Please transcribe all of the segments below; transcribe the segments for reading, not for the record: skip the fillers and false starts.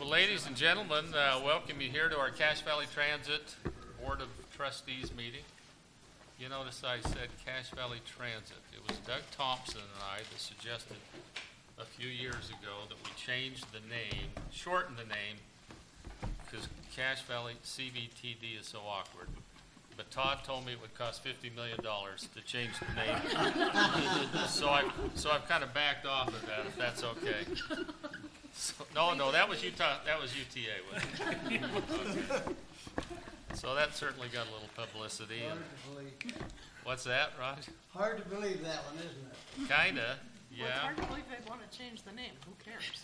Well, ladies and gentlemen, welcome you here to our Cache Valley Transit Board of Trustees meeting. You notice I said Cache Valley Transit. It was Doug Thompson and I that suggested a few years ago that we change the name, shorten the name, because Cache Valley CVTD is so awkward. But Todd told me it would cost $50 million to change the name. so I've kind of backed off of that, if that's okay. So, no, that was Utah. That was UTA, wasn't it? Okay. So that certainly got a little publicity. Hard to believe. What's that, Raj? Hard to believe that one, isn't it? Kinda, yeah. Well, it's hard to believe they'd want to change the name. Who cares?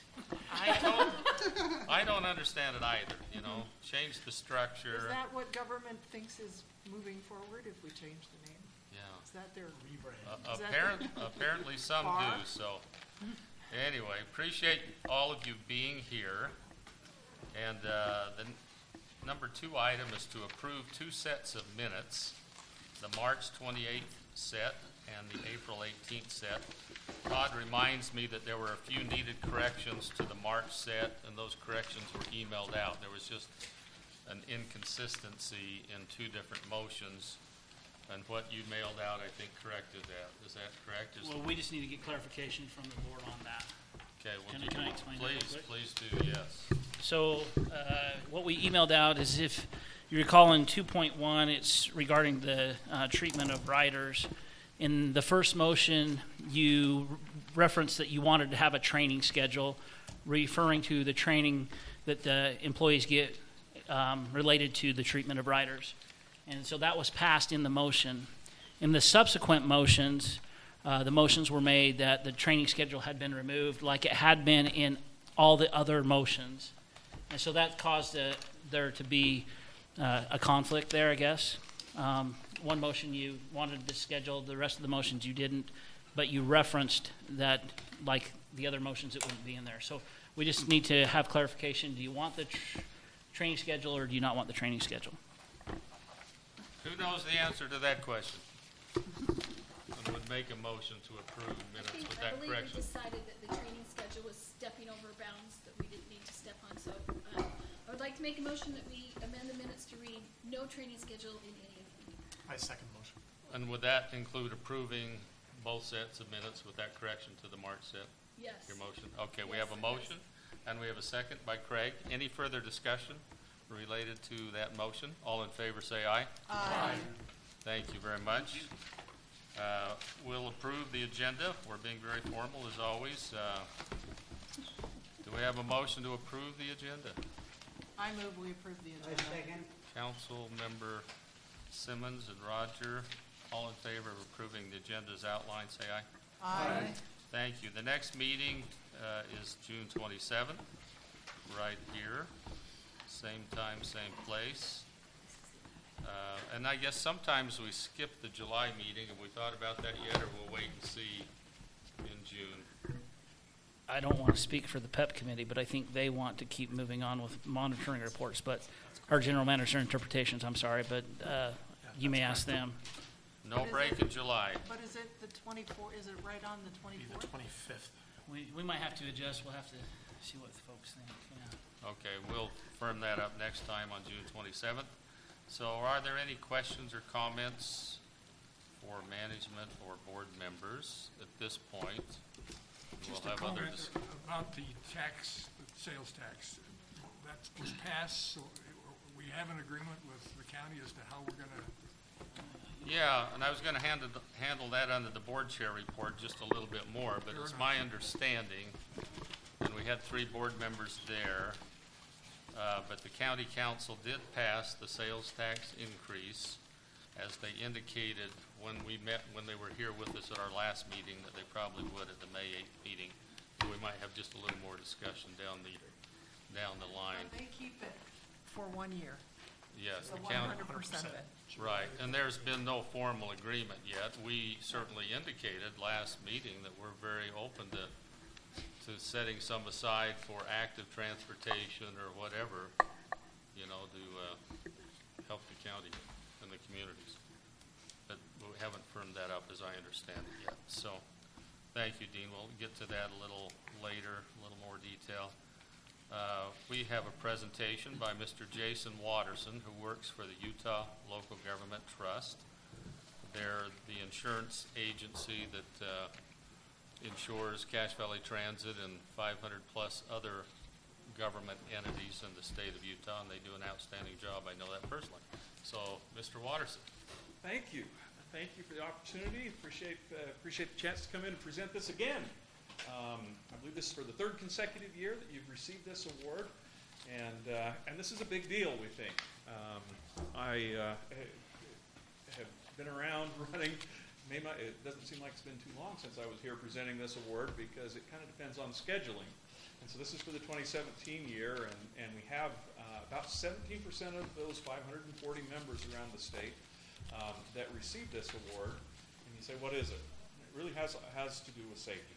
I don't understand it either. You know, change the structure. Is that what government thinks is moving forward if we change the name? Yeah. Is that their Apparently some do. So anyway, appreciate all of you being here. And the number 2 item is to approve 2 sets of minutes, the March 28th set and the April 18th set. Todd reminds me that there were a few needed corrections to the March set, and those corrections were emailed out. There was just an inconsistency in 2 different motions, and what you mailed out, I think, corrected that. Is that correct? Well, we just need to get clarification from the board on that. Okay, well, Can I explain that real quick? Please do, yes. So what we emailed out is, if you recall in 2.1, it's regarding the treatment of riders. In the first motion, you referenced that you wanted to have a training schedule, referring to the training that the employees get related to the treatment of riders. And so that was passed in the motion. In the subsequent motions, the motions were made that the training schedule had been removed like it had been in all the other motions. And so that caused there to be a conflict there, I guess. One motion you wanted to schedule, the rest of the motions you didn't, but you referenced that, like the other motions, it wouldn't be in there. So we just need to have clarification. Do you want the training schedule, or do you not want the training schedule? Who knows the answer to that question? And would make a motion to approve minutes with that correction. I believe we decided that the training schedule was stepping over bounds that we didn't need to step on. So I would like to make a motion that we amend the minutes to read no training schedule in any of them. I second the motion. And would that include approving both sets of minutes with that correction to the March set? Yes. Your motion? Okay, we Yes, have a motion and we have a second by Craig. Any further discussion related to that motion? All in favor say aye. Aye. Thank you very much. We'll approve the agenda. We're being very formal as always. Do we have a motion to approve the agenda? I move we approve the I agenda. second. Council member Simmons and Roger, all in favor of approving the agenda as outlined, say aye. Aye. Thank you. The next meeting is June 27th, right here. Same time, same place. And I guess sometimes we skip the July meeting. Have we thought about that yet, or we'll wait and see in June? I don't want to speak for the PEP committee, but I think they want to keep moving on with monitoring reports. But our general manager interpretations, I'm sorry, but you may ask them. No break in July. But is it the 24th? Is it right on the Be 24th? the 25th. We might have to adjust. We'll have to see what the folks think. Yeah. Okay, we'll firm that up next time on June 27th. So are there any questions or comments for management or board members at this point? Just We'll a have other comment about the tax, the sales tax. That was passed, so we have an agreement with the county as to how we're going to. Yeah, and I was going to handle that under the board chair report just a little bit more, but it's my understanding, and we had 3 board members there, but the county council did pass the sales tax increase, as they indicated when they were here with us at our last meeting, that they probably would at the May 8th meeting. We might have just a little more discussion down the line. But they keep it for 1 year. Yes, So the county. 100% of it. Right, and there's been no formal agreement yet. We certainly indicated last meeting that we're very open to setting some aside for active transportation or whatever, you know, to help the county and the communities. But we haven't firmed that up as I understand it yet. So, thank you, Dean. We'll get to that a little later, a little more detail. We we have a presentation by Mr. Jason Watterson, who works for the Utah Local Government Trust. They're the insurance agency that insures Cache Valley Transit and 500-plus other government entities in the state of Utah, and they do an outstanding job. I know that personally. So, Mr. Watterson. Thank you. Thank you for the opportunity. Appreciate the chance to come in and present this again. I believe this is for the third consecutive year that you've received this award, and this is a big deal, we think. I have been around running. It doesn't seem like it's been too long since I was here presenting this award because it kind of depends on scheduling. And so this is for the 2017 year, and we have about 17% of those 540 members around the state that receive this award. And you say, what is it? It really has to do with safety.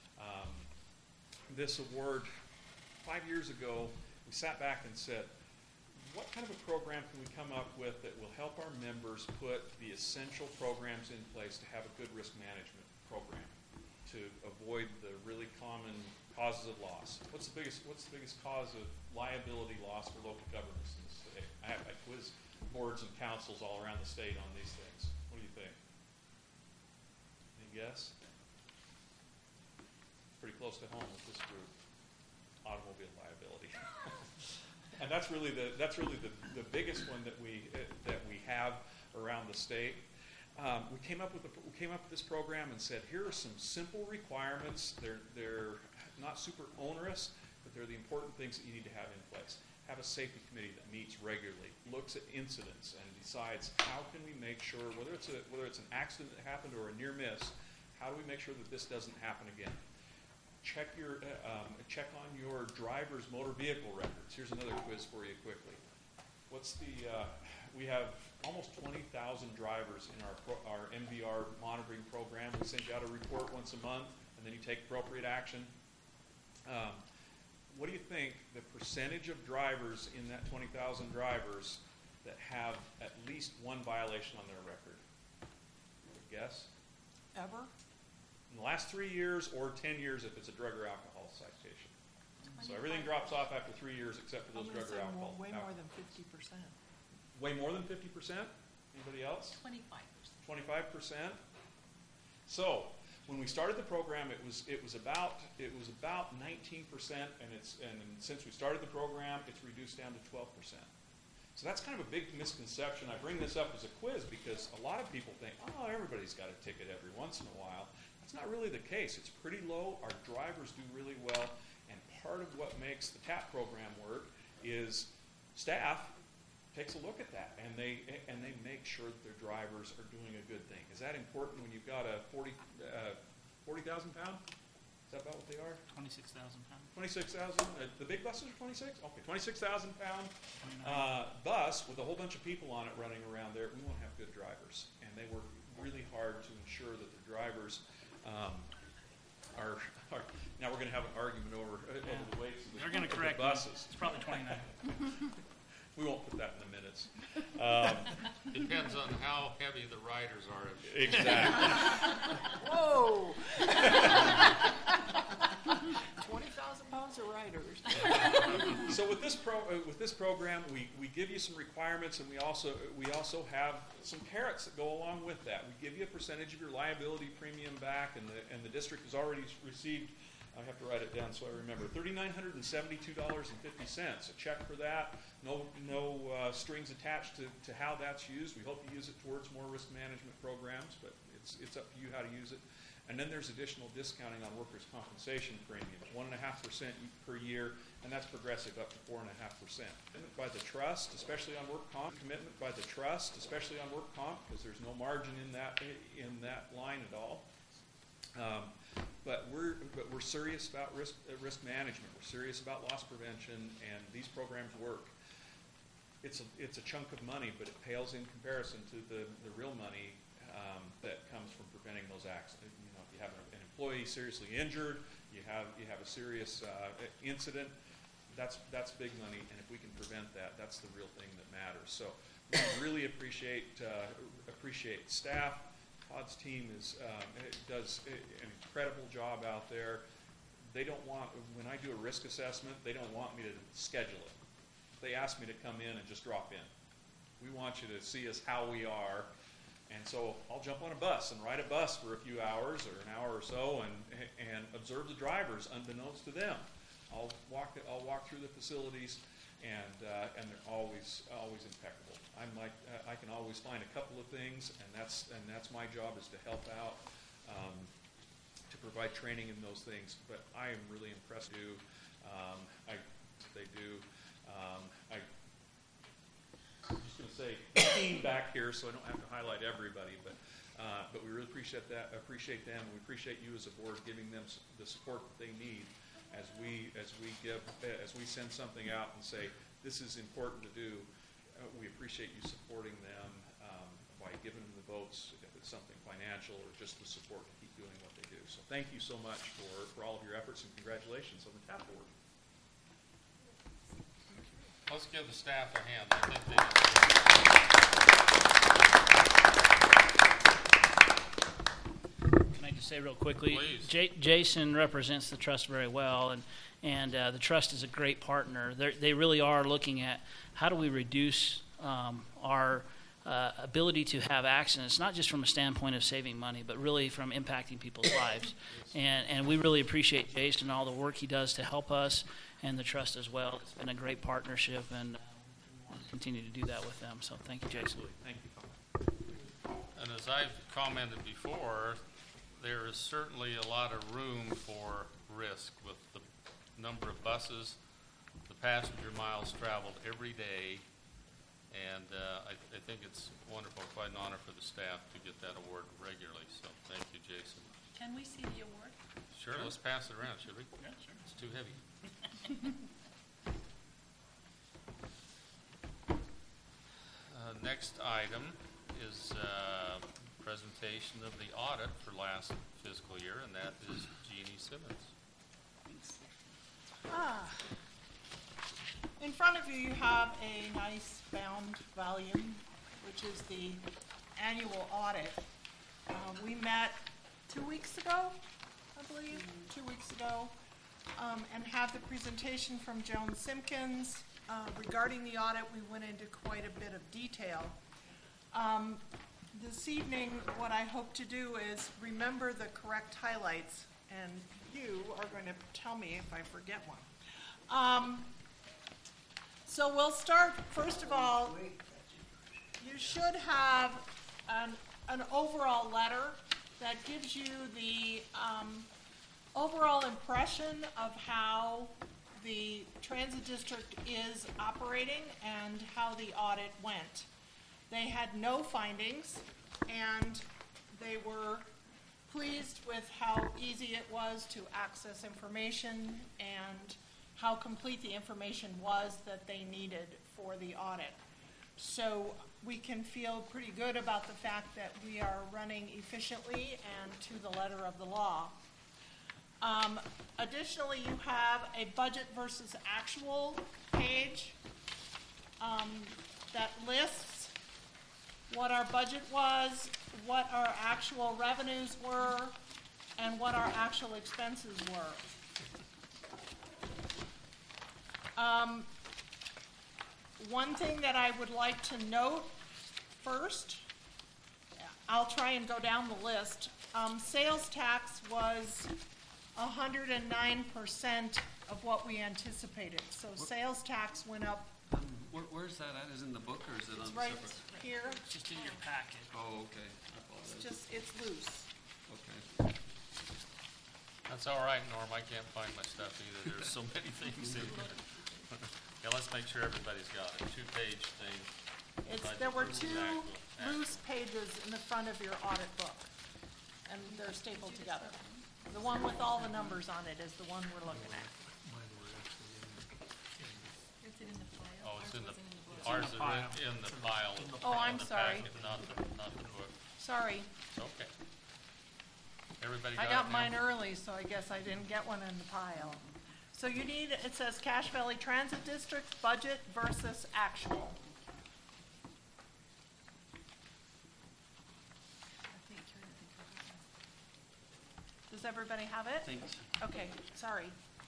This award, 5 years ago, we sat back and said, what kind of a program can we come up with that will help our members put the essential programs in place to have a good risk management program to avoid the really common causes of loss? What's the biggest cause of liability loss for local governments in the state? I quiz boards and councils all around the state on these things. What do you think? Any guess? Pretty close to home with this group. Automobile liability. And that's really the biggest one that we have around the state. We came up with this program and said, here are some simple requirements. They're not super onerous, but they're the important things that you need to have in place. Have a safety committee that meets regularly, looks at incidents, and decides how can we make sure, whether it's an accident that happened or a near miss, how do we make sure that this doesn't happen again? Check on your driver's motor vehicle records. Here's another quiz for you quickly. We have almost 20,000 drivers in our MVR monitoring program. We send you out a report once a month, and then you take appropriate action. What do you think the percentage of drivers in that 20,000 drivers that have at least one violation on their record? Guess? Ever? In the last 3 years or 10 years if it's a drug or alcohol citation. So everything drops off after 3 years except for those drug or alcohol. Way more than 50%. Way more than 50%? Anybody else? 25%. 25%? So when we started the program, it was about 19%, and since we started the program, it's reduced down to 12%. So that's kind of a big misconception. I bring this up as a quiz because a lot of people think, oh, everybody's got a ticket every once in a while. That's not really the case. It's pretty low. Our drivers do really well, and part of what makes the TAP program work is staff takes a look at that, and they make sure that their drivers are doing a good thing. Is that important when you've got a 40,000 pound? Is that about what they are? 26,000 pounds. 26,000. The big buses are 26. Okay, 26,000 pound bus with a whole bunch of people on it running around there. We want to have good drivers, and they work really hard to ensure that the drivers are. Now we're going to have an argument over the weights of They're going to correct the buses. It's probably 29. We won't put that in the minutes. Depends on how heavy the riders are. Exactly. Whoa! 20,000 pounds of riders. So with this program, we give you some requirements, and we also have some carrots that go along with that. We give you a percentage of your liability premium back, and the district has already received. I have to write it down so I remember. $3,972.50. A check for that. No strings attached to how that's used. We hope you use it towards more risk management programs, but it's up to you how to use it. And then there's additional discounting on workers' compensation premiums, 1.5% per year, and that's progressive up to 4.5%. Commitment by the trust, especially on work comp. Commitment by the trust, especially on work comp, because there's no margin in that line at all. But we're serious about risk management. We're serious about loss prevention, and these programs work. It's a chunk of money, but it pales in comparison to the real money that comes from preventing those accidents. You know, if you have an employee seriously injured, you have a serious incident. That's big money, and if we can prevent that, that's the real thing that matters. So we really appreciate staff. Todd's team does an incredible job out there. they don't want, when I do a risk assessment, they don't want me to schedule it. They ask me to come in and just drop in. We want you to see us how we are. And so I'll jump on a bus and ride a bus for a few hours or an hour or so and observe the drivers unbeknownst to them. I'll walk through the facilities and they're always impeccable. I can always find a couple of things, and that's my job, is to help out, to provide training in those things. But I am really impressed too. They do. I'm just going to say team back here, so I don't have to highlight everybody, but we really appreciate them, and we appreciate you as a board giving them the support that they need as we send something out and say this is important to do. We appreciate you supporting them by giving them the votes, if it's something financial or just the support to keep doing what they do. So thank you so much for all of your efforts, and congratulations on the TAP Board. Let's give the staff a hand. I think they Can I just say real quickly? Please. Jason represents the trust very well, and the trust is a great partner. They really are looking at how do we reduce our ability to have accidents, not just from a standpoint of saving money, but really from impacting people's lives. And we really appreciate Jason and all the work he does to help us, and the trust as well. It's been a great partnership, and we want to continue to do that with them. So thank you, Jason. Thank you. And as I've commented before, there is certainly a lot of room for risk with the number of buses, the passenger miles traveled every day, and I think it's wonderful, quite an honor for the staff to get that award regularly. So thank you, Jason. Can we see the award? Sure, let's pass it around, should we? Yeah, sure. It's too heavy. Next item is presentation of the audit for last fiscal year, and that is Jeannie Simmons. In front of you, you have a nice bound volume, which is the annual audit. We met 2 weeks ago, I believe, 2 weeks ago, and had the presentation from Joan Simpkins. Regarding the audit, we went into quite a bit of detail. This evening, what I hope to do is remember the correct highlights, and you are going to tell me if I forget one. So we'll start, first of all, you should have an overall letter that gives you the overall impression of how the transit district is operating and how the audit went. They had no findings, and they were pleased with how easy it was to access information and how complete the information was that they needed for the audit. So we can feel pretty good about the fact that we are running efficiently and to the letter of the law. Additionally, you have a budget versus actual page that lists what our budget was, what our actual revenues were, and what our actual expenses were. One thing that I would like to note first, I'll try and go down the list. Sales tax was 109% of what we anticipated. So sales tax went up. Where's that at? Is it in the book or is it on It's the right separate? here. It's just in your packet. Oh, okay. I It's apologize. just, it's loose. Okay. That's all right, Norm. I can't find my stuff either. There's so many things in here. Yeah, let's make sure everybody's got it. 2-page thing. There were Budget versus two actual. loose pages in the front of your audit book, and they're stapled together. The one with all the numbers on it is the one we're looking at. Is it in the file? Oh, it's in the, book. ours is in the file. Oh, I'm in the sorry. packet, Not the book. Sorry, It's okay. Everybody I got got it now? mine early, so I guess I didn't get one in the pile. So you need, it says Cache Valley Transit District budget versus actual. The Does everybody have it? Thanks. Okay, sorry.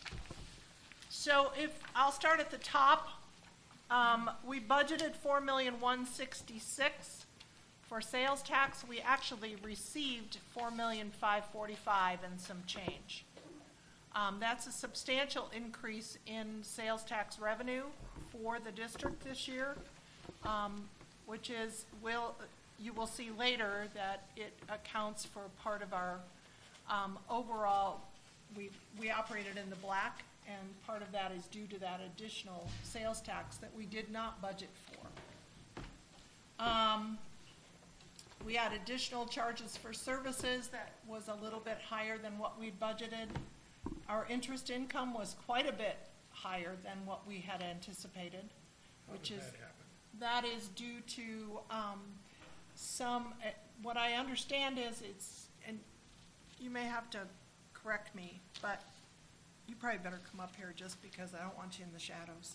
So I'll start at the top. We budgeted $4,166,000 for sales tax. We actually received $4,545,000 and some change. That's a substantial increase in sales tax revenue for the district this year, which is, you will see later that it accounts for part of our overall, we operated in the black, and part of that is due to that additional sales tax that we did not budget for. We had additional charges for services that was a little bit higher than what we budgeted. Our interest income was quite a bit higher than what we had anticipated, which is, that is due to some, what I understand is it's, and you may have to correct me, but you probably better come up here just because I don't want you in the shadows.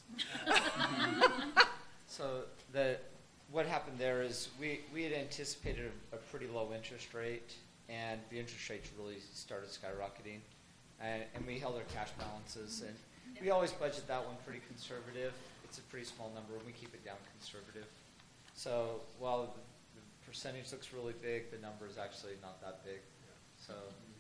So what happened there is we had anticipated a pretty low interest rate, and the interest rates really started skyrocketing, and we held our cash balances, and we always budget that one pretty conservative. It's a pretty small number, and we keep it down conservative. So while the percentage looks really big, the number is actually not that big. So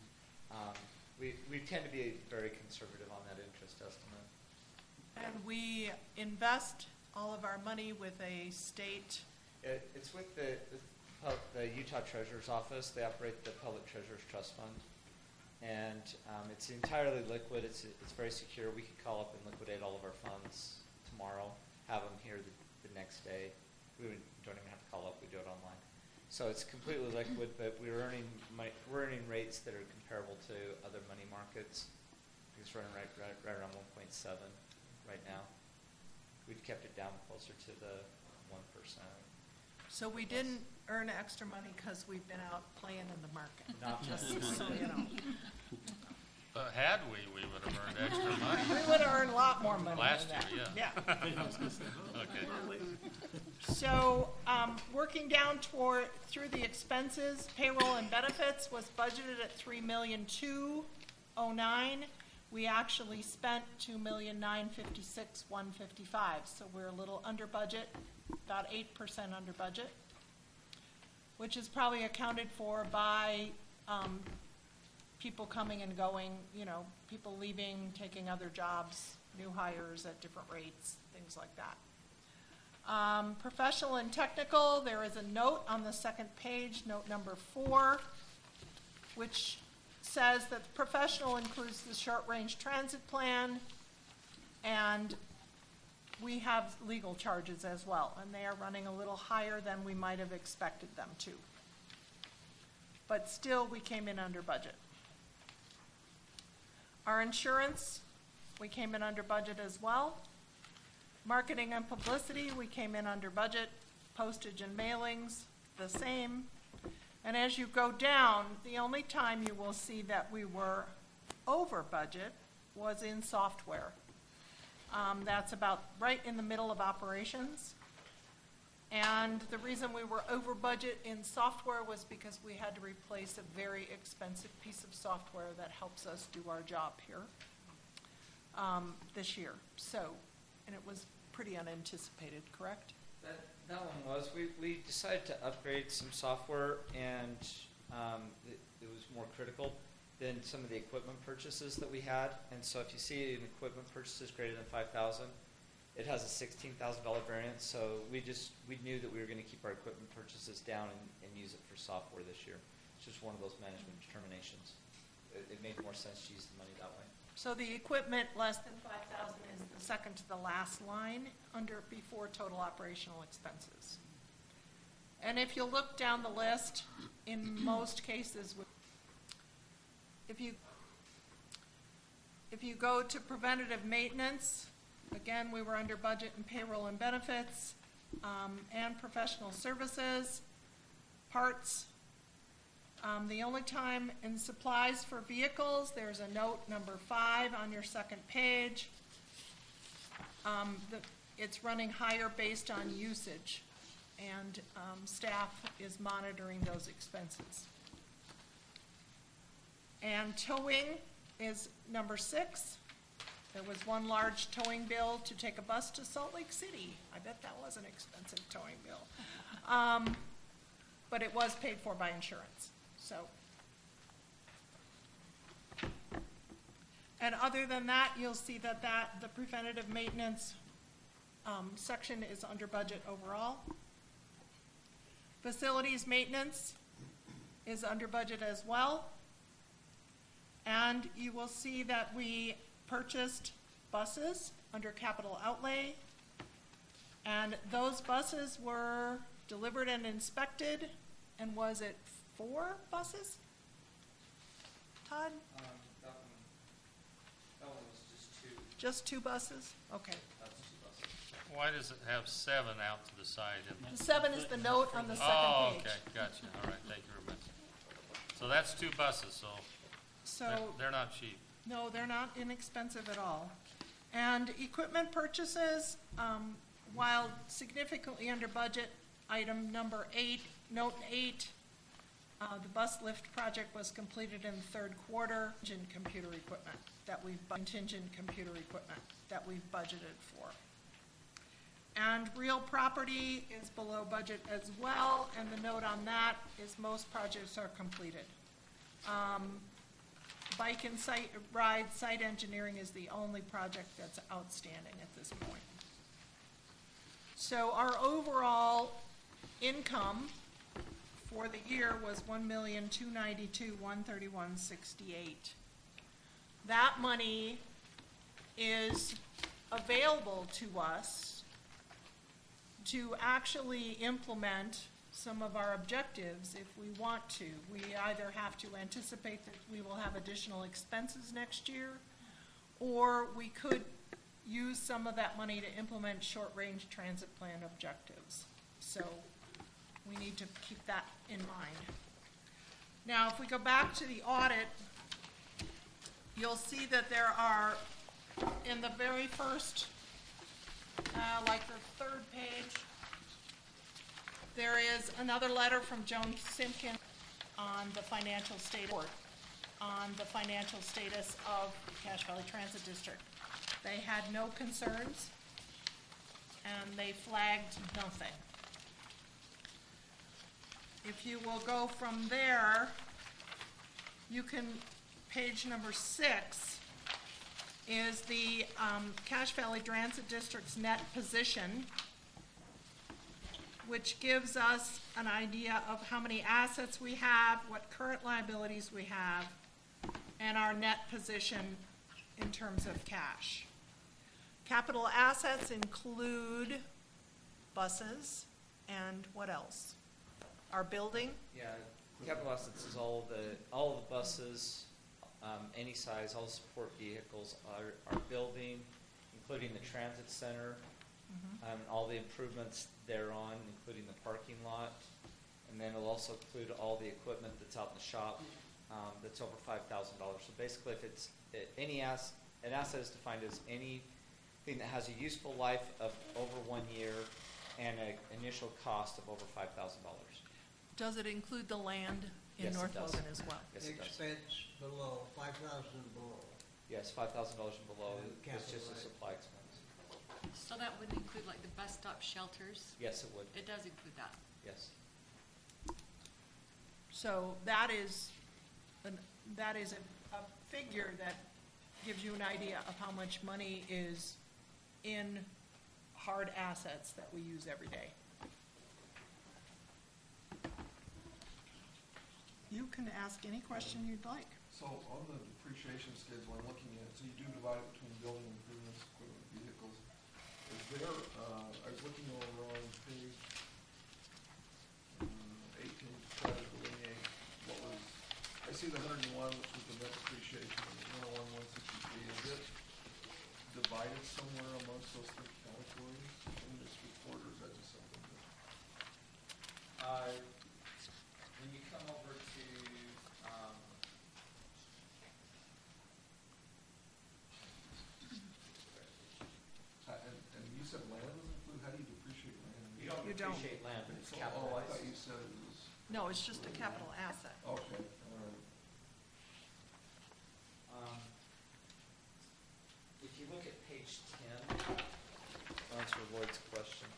we tend to be very conservative on that interest estimate. And we invest all of our money with a state. It's with the Utah Treasurer's Office. They operate the Public Treasurer's Trust Fund, and it's entirely liquid. It's very secure. We could call up and liquidate all of our funds tomorrow, have them here the next day. We don't even have to call up. We do it online. So it's completely liquid, but we're earning rates that are comparable to other money markets. It's running right around 1.7 right now. We've kept it down closer to the 1%. So we didn't earn extra money because we've been out playing in the market. Not Just so you know. Had we would have earned extra money. We would have earned a lot more money Last than that. year, Yeah. Okay. So, working down through the expenses, payroll and benefits was budgeted at $3,209,000. We actually spent $2,956,155. So we're a little under budget, about 8% under budget, which is probably accounted for by people coming and going, people leaving, taking other jobs, new hires at different rates, things like that. Professional and technical, there is a note on the second page, note number 4, which says that the professional includes the short-range transit plan, and we have legal charges as well, and they are running a little higher than we might have expected them to. But still, we came in under budget. Our insurance, we came in under budget as well. Marketing and publicity, we came in under budget. Postage and mailings, the same. And as you go down, the only time you will see that we were over budget was in software. That's about right in the middle of operations. And the reason we were over budget in software was because we had to replace a very expensive piece of software that helps us do our job here this year. So, and it was pretty unanticipated, correct? That one was. We decided to upgrade some software, and it was more critical than some of the equipment purchases that we had. And so if you see an equipment purchases greater than $5,000, it has a $16,000 variance. So we knew that we were going to keep our equipment purchases down and use it for software this year. It's just one of those management determinations. It made more sense to use the money that way. So the equipment less than $5,000 is the second to the last line before total operational expenses. And if you look down the list, in most cases, if you go to preventative maintenance, again, we were under budget in payroll and benefits, and professional services, parts. The only time in supplies for vehicles, there's a note number 5 on your second page. It's running higher based on usage, and staff is monitoring those expenses. And towing is number 6. There was one large towing bill to take a bus to Salt Lake City. I bet that was an expensive towing bill. But it was paid for by insurance, so. And other than that, you'll see that the preventative maintenance section is under budget overall. Facilities maintenance is under budget as well. And you will see that we purchased buses under capital outlay. And those buses were delivered and inspected. And was it 4 buses? Todd? That one was just 2. Just 2 buses? Okay. That's 2 buses. Why does it have 7 out to the side? The 7 is the note on the second Oh, page. okay, gotcha, all right, thank you very much. So that's 2 buses, so So, they're not cheap. no, they're not inexpensive at all. And equipment purchases, while significantly under budget, item number 8, note 8, the bus lift project was completed in the 3rd quarter. Contingent computer equipment that we've budgeted for. And real property is below budget as well, and the note on that is most projects are completed. Bike and ride site engineering is the only project that's outstanding at this point. So our overall income for the year was $1,292,131.68. That money is available to us to actually implement some of our objectives if we want to. We either have to anticipate that we will have additional expenses next year, or we could use some of that money to implement short-range transit plan objectives. So we need to keep that in mind. Now, if we go back to the audit, you'll see that there are, in the very first, like the 3rd page, there is another letter from Joan Simpkin on the financial status of Cache Valley Transit District. They had no concerns, and they flagged nothing. If you will go from there, you can, page number 6 is the Cache Valley Transit District's net position, which gives us an idea of how many assets we have, what current liabilities we have, and our net position in terms of cash. Capital assets include buses and what else? Our building? Yeah, capital assets is all the buses, any size, all the support vehicles, our building, including the transit center, all the improvements thereon, including the parking lot, and then it'll also include all the equipment that's out in the shop that's over $5,000. So basically, if it's an asset is defined as anything that has a useful life of over 1 year and an initial cost of over $5,000. Does it include the land in Yes, it North does. Logan as well? Yes, it does. Expense below, 5,000 and below. Yes, $5,000 and below And is just a capital supply expense. So that would include like the bus stop shelters? Yes, it would. It does include that. Yes. So that is a figure that gives you an idea of how much money is in hard assets that we use every day. You can ask any question you'd like. So on the depreciation schedule I'm looking at, so you do divide it between building improvements, equipment, vehicles. Is there, I was looking over on page 18 to try to delineate what was, I see the 101, which was the net depreciation, and the 101, 163. Is it divided somewhere amongst those 3 categories in this report, or is that just something that? When you come over to and you said land was included, how do you depreciate land? you don't You don't. depreciate land, but it's Oh, I capitalized. thought you said it was, No, it's just a capital asset. okay, all right. Lloyd's question.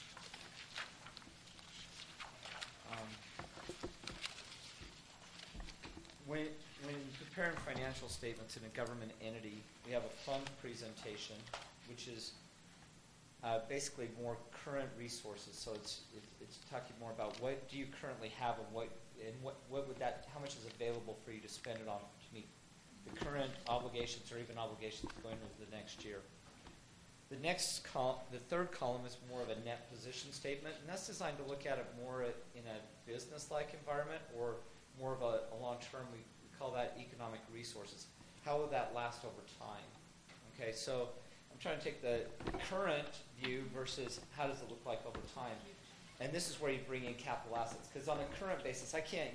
When preparing financial statements in a government entity, we have a fund presentation, which is basically more current resources. So it's talking more about what do you currently have and what would that, how much is available for you to spend it on to meet the current obligations or even obligations going into the next year. The third column is more of a net position statement, and that's designed to look at it more in a business-like environment or more of a long-term. We call that economic resources. How will that last over time? Okay, so I'm trying to take the current view versus how does it look like over time. And this is where you bring in capital assets, because on a current basis, I can't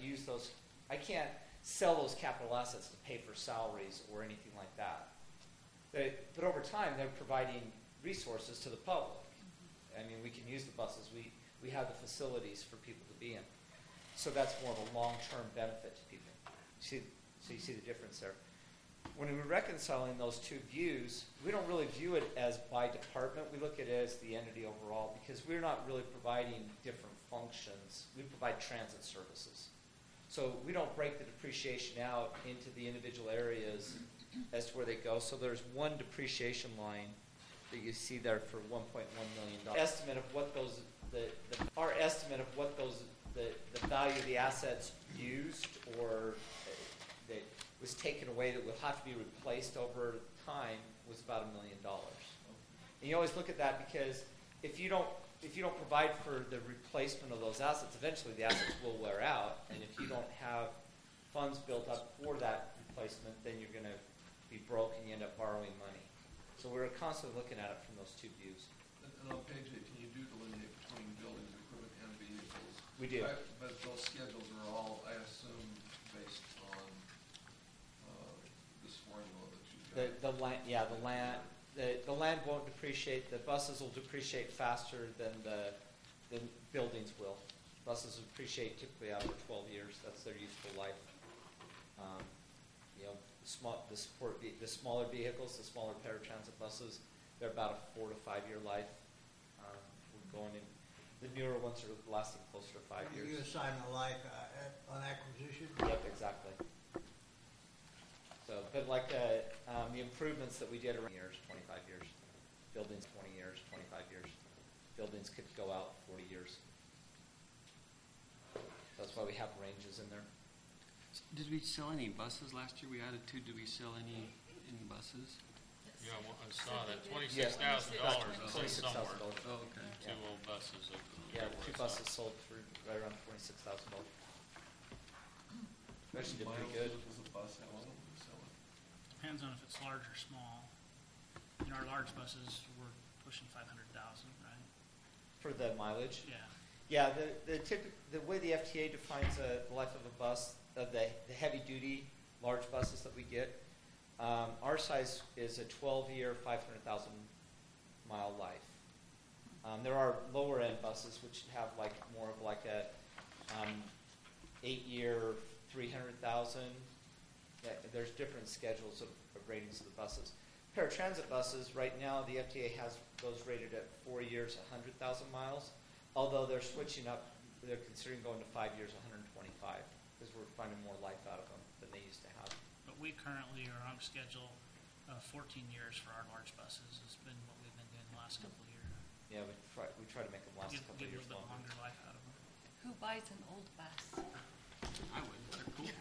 sell those capital assets to pay for salaries or anything like that. But over time, they're providing resources to the public. I mean, we can use the buses. We have the facilities for people to be in. So that's more of a long-term benefit to people. So you see the difference there. When we're reconciling those two views, we don't really view it as by department. We look at it as the entity overall, because we're not really providing different functions. We provide transit services. So we don't break the depreciation out into the individual areas as to where they go. So there's one depreciation line that you see there for $1.1 million. Estimate of what those, our estimate of what those, the value of the assets used or that was taken away that will have to be replaced over time was about $1 million. And you always look at that because if you don't provide for the replacement of those assets, eventually the assets will wear out. And if you don't have funds built up for that replacement, then you're going to be broke and you end up borrowing money. So we're constantly looking at it from those two views. And on page 18, you do delineate between buildings, equipment, and vehicles. We do. But those schedules are all, I assume, based on this formula that you've got. The land won't depreciate. The buses will depreciate faster than the buildings will. Buses will depreciate typically after 12 years. That's their useful life. The smaller vehicles, the smaller paratransit buses, they're about a 4 to 5 year life. We're going in. The newer ones are lasting closer to 5 years. You assign a life on acquisition? Yep, exactly. So, but like the improvements that we did around years, 25 years. Buildings, 20 years, 25 years. Buildings could go out 40 years. That's why we have ranges in there. Did we sell any buses last year? We added two. Did we sell any buses? Yeah, well, I saw that, $26,000 is in somewhere. Oh, okay. Two old buses. Yeah, two buses sold for right around $26,000. Actually did pretty good. Does a bus have on it? We sell it. Depends on if it's large or small. In our large buses, we're pushing 500,000, right? For the mileage? Yeah. Yeah, the way the FTA defines the life of a bus, of the heavy duty large buses that we get, our size is a 12-year, 500,000 mile life. There are lower end buses which have like more of like a 8-year, 300,000. There's different schedules of ratings of the buses. Paratransit buses, right now the FTA has those rated at 4 years, 100,000 miles. Although they're switching up, they're considering going to 5 years, 125, because we're finding more life out of them than they used to have. But we currently are on schedule 14 years for our large buses. It's been what we've been doing the last couple of years. Yeah, we try to make them last a couple Give of a years little bit longer. longer life out of them. Who buys an old bus? I would. They're cool.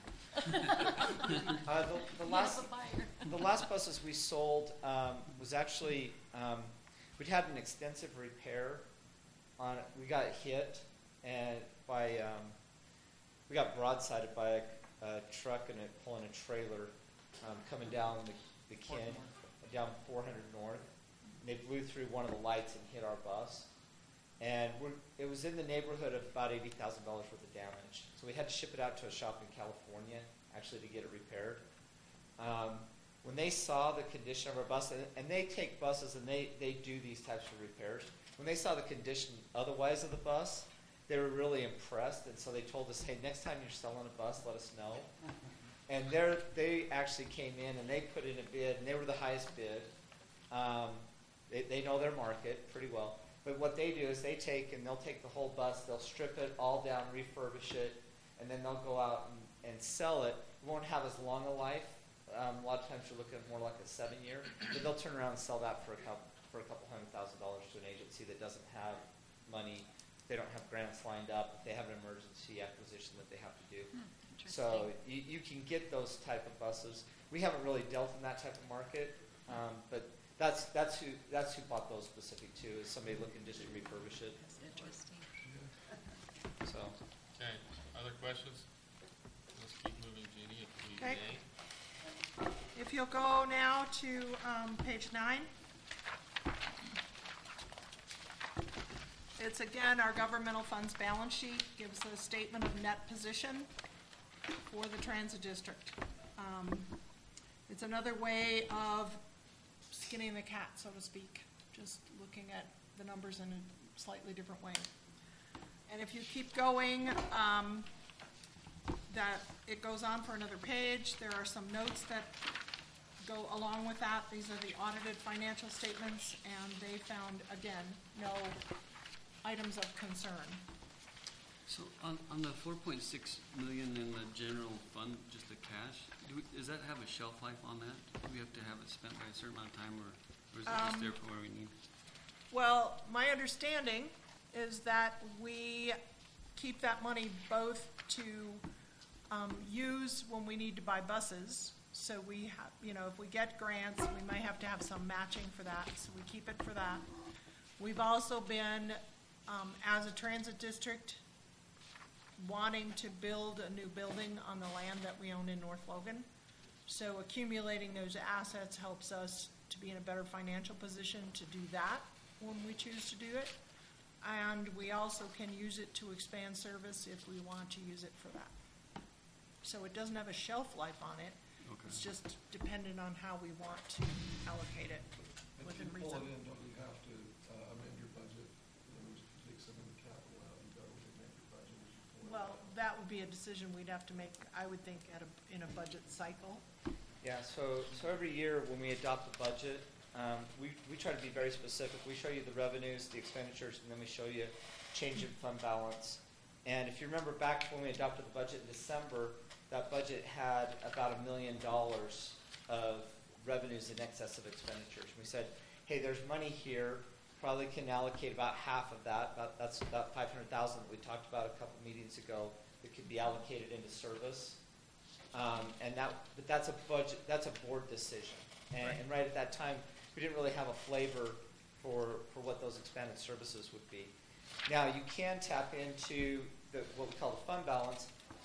The last buses we sold was actually we'd had an extensive repair on it. We got hit and we got broadsided by a truck and it pulling a trailer coming down the canyon down 400 North. And they blew through one of the lights and hit our bus. And it was in the neighborhood of about $80,000 worth of damage. So we had to ship it out to a shop in California, actually, to get it repaired. When they saw the condition of our bus, and they take buses and they do these types of repairs, when they saw the condition otherwise of the bus, they were really impressed. And so they told us, hey, next time you're selling a bus, let us know. And they actually came in and they put in a bid, and they were the highest bid. They know their market pretty well. But what they do is they'll take the whole bus, they'll strip it all down, refurbish it, and then they'll go out and sell it. It won't have as long a life. A lot of times you're looking at more like a 7-year, but they'll turn around and sell that for a couple $100,000 to an agency that doesn't have money. They don't have grants lined up. They have an emergency acquisition that they have to do. So you can get those type of buses. We haven't really dealt in that type of market, but that's who bought those specific too, is somebody looking just to refurbish it. That's interesting. So Okay, other questions? Let's keep moving, Jeannie, if we Okay. may. If you'll go now to page 9. It's again our governmental funds balance sheet, gives a statement of net position for the transit district. It's another way of skinning the cat, so to speak, just looking at the numbers in a slightly different way. And if you keep going, that it goes on for another page. There are some notes that go along with that. These are the audited financial statements, and they found, again, no items of concern. So on the 4.6 million in the general fund, just the cash, does that have a shelf life on that? Do we have to have it spent by a certain amount of time, or is it just there for where we need? Well, my understanding is that we keep that money both to use when we need to buy buses. So we have, if we get grants, we might have to have some matching for that, so we keep it for that. We've also been, as a transit district, wanting to build a new building on the land that we own in North Logan. So accumulating those assets helps us to be in a better financial position to do that when we choose to do it. And we also can use it to expand service if we want to use it for that. So it doesn't have a shelf life on it. Okay. It's just dependent on how we want to allocate it And if within you pull reason. it in, don't you have to amend your budget? In other words, if you take some of the capital out, you gotta amend your budget as you pull it Well, out. that would be a decision we'd have to make, I would think, in a budget cycle. yeah, so every year when we adopt the budget, we try to be very specific. We show you the revenues, the expenditures, and then we show you change in fund balance. And if you remember back when we adopted the budget in December, that budget had about $1 million of revenues in excess of expenditures. We said, hey, there's money here, probably can allocate about half of that. That's about $500,000 that we talked about a couple meetings ago that could be allocated into service. But that's a budget, that's a board decision. And right at that time, we didn't really have a flavor for what those expanded services would be. Now, you can tap into what we call the fund balance,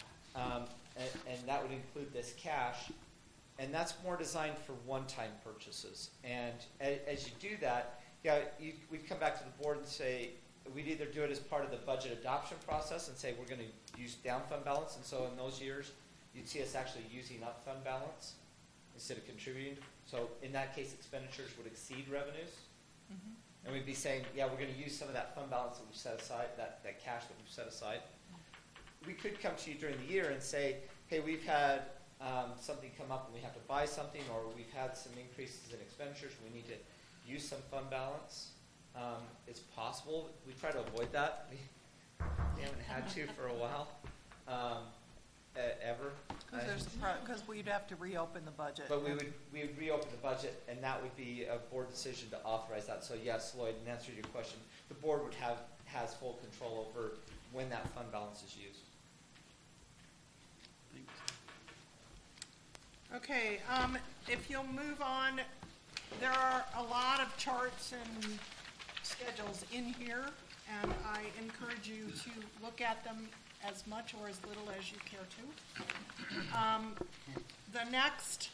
and that would include this cash, and that's more designed for one-time purchases. And as you do that, we'd come back to the board and say, we'd either do it as part of the budget adoption process and say we're going to use down fund balance, and so in those years, you'd see us actually using up fund balance instead of contributing. So in that case, expenditures would exceed revenues. Mm-hmm. And we'd be saying, yeah, we're going to use some of that fund balance that we've set aside, that cash that we've set aside. We could come to you during the year and say, hey, we've had something come up and we have to buy something, or we've had some increases in expenditures, we need to use some fund balance. It's possible. We try to avoid that. We haven't had to for a while, ever. Because we'd have to reopen the budget. But we would reopen the budget, and that would be a board decision to authorize that. So yes, Lloyd, in answer to your question, the board has full control over when that fund balance is used. Thanks. Okay, if you'll move on, there are a lot of charts and schedules in here, and I encourage you to look at them as much or as little as you care to. The next,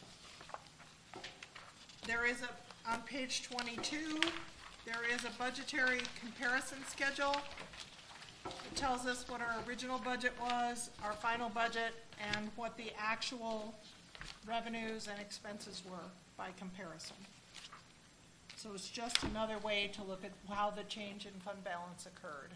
there is on page 22, there is a budgetary comparison schedule. It tells us what our original budget was, our final budget, and what the actual revenues and expenses were by comparison. So it's just another way to look at how the change in fund balance occurred.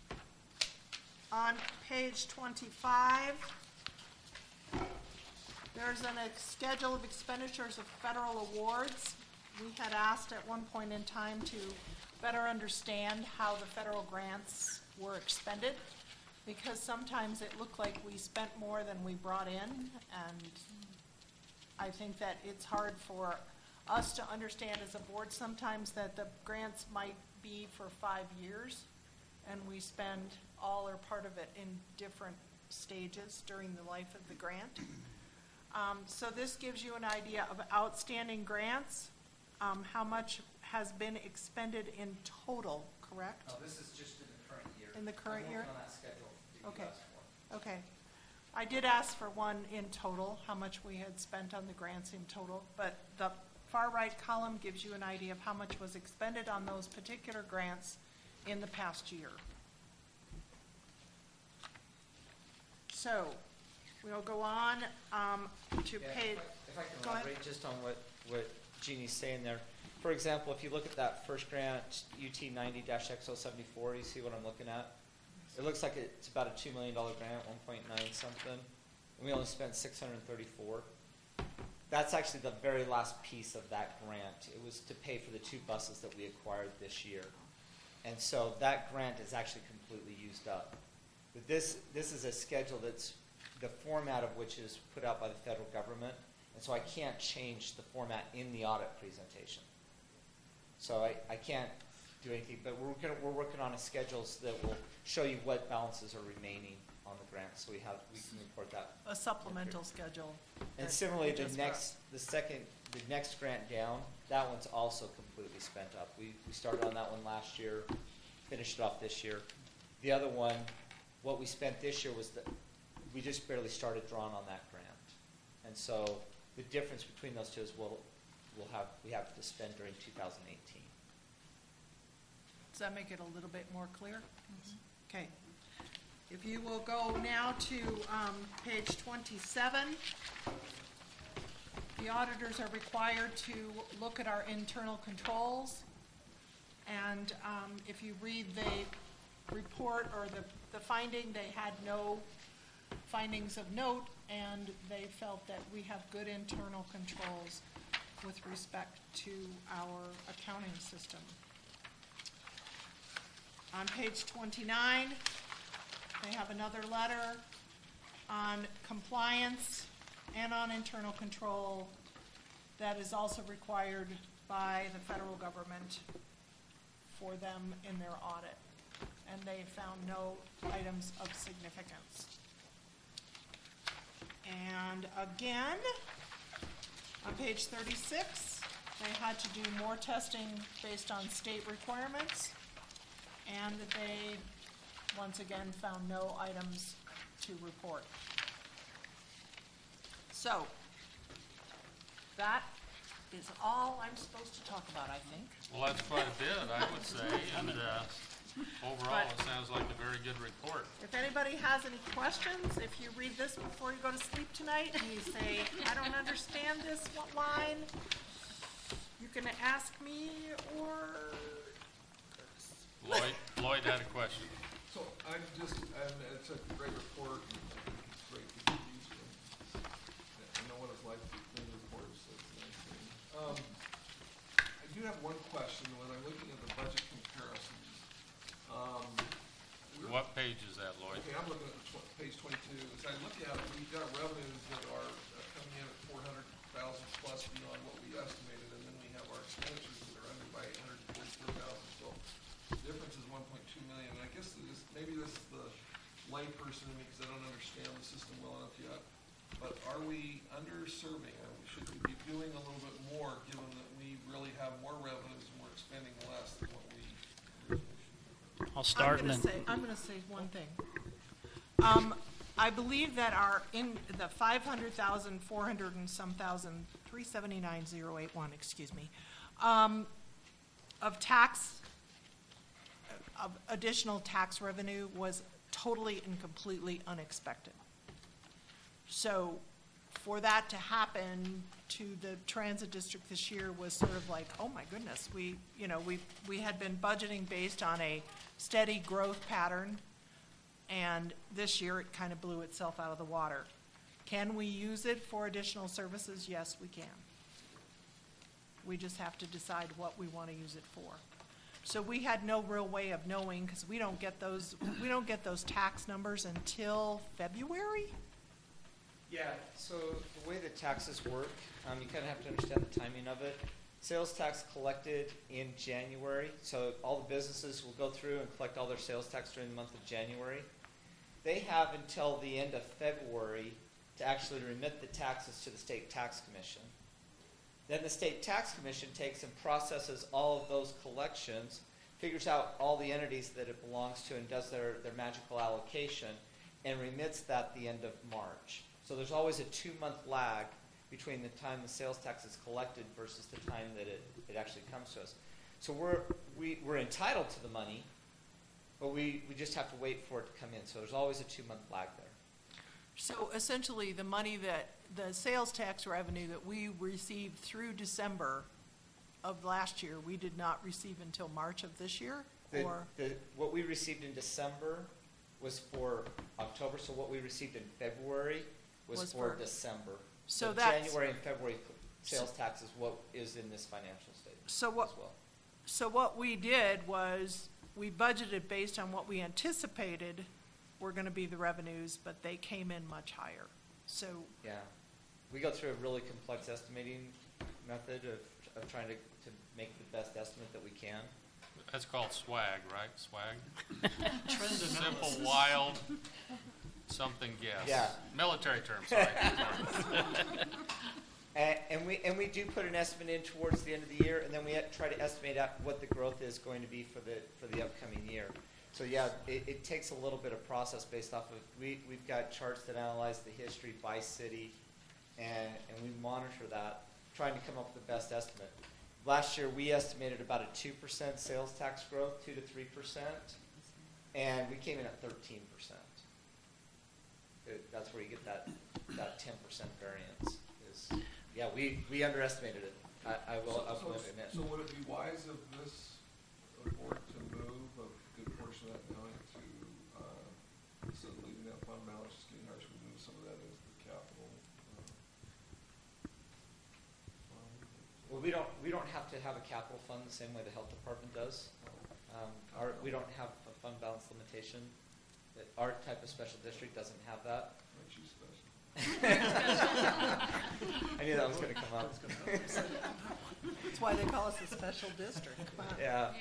On page 25, There's a schedule of expenditures of federal awards. We had asked at one point in time to better understand how the federal grants were expended, because sometimes it looked like we spent more than we brought in, and I think that it's hard for us to understand as a board sometimes that the grants might be for 5 years, and we spend all or part of it in different stages during the life of the grant. So this gives you an idea of outstanding grants, how much has been expended in total, correct? No, this is just in the current year. In the current year? I'm working on that schedule that Okay. you asked for. Okay. I did ask for one in total, how much we had spent on the grants in total, but the far right column gives you an idea of how much was expended on those particular grants in the past year. So, we'll go on to Yeah, page. If I can Go ahead. elaborate just on what Jeannie's saying there. For example, if you look at that first grant, UT 90-X074, you see what I'm looking at? It looks like it's about a $2 million grant, 1.9 something, and we only spent 634. That's actually the very last piece of that grant. It was to pay for the 2 buses that we acquired this year. And so that grant is actually completely used up. But this is a schedule that's the format of which is put out by the federal government, and so I can't change the format in the audit presentation. So I can't do anything, but we're working on a schedules that will show you what balances are remaining on the grant, so we can report that. A supplemental schedule. And that similarly, we just the next grant down, that one's also completely spent up. We started on that one last year, finished it off this year. The other one, what we spent this year was that we just barely started drawing on that grant. And so the difference between those two is we have to spend during 2018. Does that make it a little bit more clear? Okay. If you will go now to page 27, the auditors are required to look at our internal controls. And if you read the report or the finding, they had no findings of note, and they felt that we have good internal controls with respect to our accounting system. On page 29, they have another letter on compliance and on internal control that is also required by the federal government for them in their audit. And they found no items of significance. And again, on page 36, they had to do more testing based on state requirements, and they, once again, found no items to report. So, that is all I'm supposed to talk about, I think. Well, that's quite a bit, I would say, and overall, it sounds like a very good report. If anybody has any questions, if you read this before you go to sleep tonight and you say, I don't understand this line, you can ask me or Lloyd had a question. So it's a great report, and it's great to get these from. I know what it's like to clean reports, so it's a nice thing. I do have one question, when I'm looking at the budget comparisons. What page is that, Lloyd? Okay, I'm looking at page 22. As I look at it, we've got revenues that are coming in at 400,000 plus beyond what we estimated, and then we have our expenditures that are under by 844,000. So the difference is 1.2 million. And I guess maybe this is the layperson in me because I don't understand the system well enough yet. But are we underserving? Should we be doing a little bit more, given that we really have more revenues and we're expending less than what we originally should? I'll start and then. I'm going to say one thing. I believe that in the 500,000, 400 and some thousand, 379,081, excuse me, of additional tax revenue was totally and completely unexpected. So for that to happen to the transit district this year was sort of like, oh my goodness, we had been budgeting based on a steady growth pattern, and this year it kind of blew itself out of the water. Can we use it for additional services? Yes, we can. We just have to decide what we want to use it for. So we had no real way of knowing, because we don't get those tax numbers until February? Yeah, so the way the taxes work, you kind of have to understand the timing of it. Sales tax collected in January, so all the businesses will go through and collect all their sales tax during the month of January. They have until the end of February to actually remit the taxes to the State Tax Commission. Then the State Tax Commission takes and processes all of those collections, figures out all the entities that it belongs to, and does their magical allocation, and remits that at the end of March. So there's always a 2-month lag between the time the sales tax is collected versus the time that it actually comes to us. So we're entitled to the money, but we just have to wait for it to come in. So there's always a 2-month lag there. So essentially, the money the sales tax revenue that we received through December of last year, we did not receive until March of this year? What we received in December was for October, so what we received in February was for December. So January and February sales tax is what is in this financial statement as well. So what we did was, we budgeted based on what we anticipated were going to be the revenues, but they came in much higher. So yeah, we go through a really complex estimating method of trying to make the best estimate that we can. That's called swag, right? Swag? Simple, wild, something guess. Yeah. Military term, sorry. And we do put an estimate in towards the end of the year, and then we try to estimate out what the growth is going to be for the upcoming year. So yeah, it takes a little bit of process based off of, we've got charts that analyze the history by city, and we monitor that, trying to come up with the best estimate. Last year, we estimated about a 2% sales tax growth, 2 to 3%, and we came in at 13%. That's where you get that 10% variance. Yeah, we underestimated it. I will admit. So would it be wise of this board to move a good portion of that money to, instead of leaving that fund balance, just getting ours, we move some of that as the capital? Well, we don't have to have a capital fund the same way the health department does. We don't have a fund balance limitation. Our type of special district doesn't have that. Makes you special. I knew that was going to come up. that's why they call us a special district. Come on. Yeah.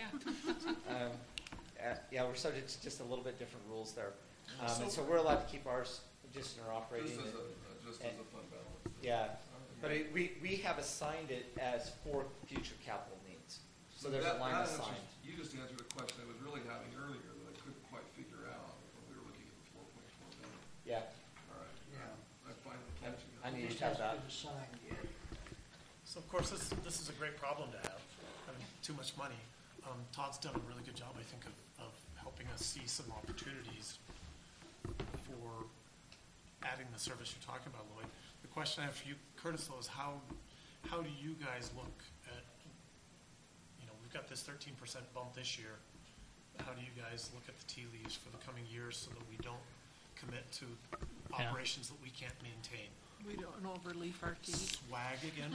Yeah, we're subject to just a little bit different rules there. And so we're allowed to keep ours just in our operating. Just as a fund balance. Yeah. But we have assigned it as for future capital needs. So there's a line assigned. You just answered a question I was really having earlier that I couldn't quite figure out when we were looking at the 4.4 million. Yeah. All right. Yeah. I finally catching up. I need to have that. Assigned yet. So of course, this is a great problem to have, having too much money. Todd's done a really good job, I think, of helping us see some opportunities for adding the service you're talking about, Lloyd. The question I have for you, Curtis, though, is how do you guys look at, we've got this 13% bump this year. How do you guys look at the tea leaves for the coming years so that we don't commit to operations that we can't maintain? We don't overleaf our teeth. Swag again?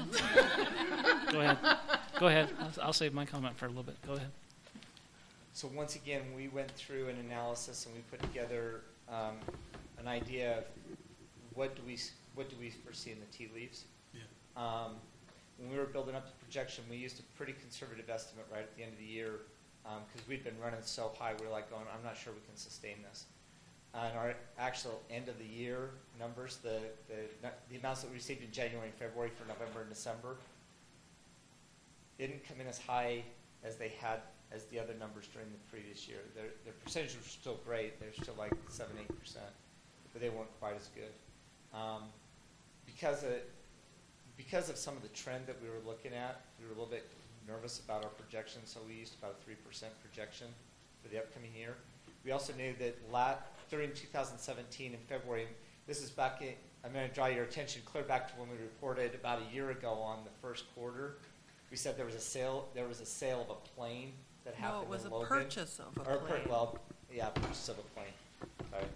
Go ahead. I'll save my comment for a little bit. Go ahead. So once again, we went through an analysis and we put together an idea of what do we foresee in the tea leaves. Yeah. When we were building up the projection, we used a pretty conservative estimate right at the end of the year because we'd been running so high. We were like going, I'm not sure we can sustain this. And our actual end of the year numbers, the amounts that we received in January and February for November and December, didn't come in as high as they had as the other numbers during the previous year. Their percentages were still great. They're still like 7-8%, but they weren't quite as good. Because of some of the trend that we were looking at, we were a little bit nervous about our projections, so we used about a 3% projection for the upcoming year. We also knew that during 2017 in February, this is back in, I'm going to draw your attention clear back to when we reported about a year ago on the first quarter. We said there was a sale of a plane that happened in Logan. No, it was a purchase of a plane. Purchase of a plane. Sorry.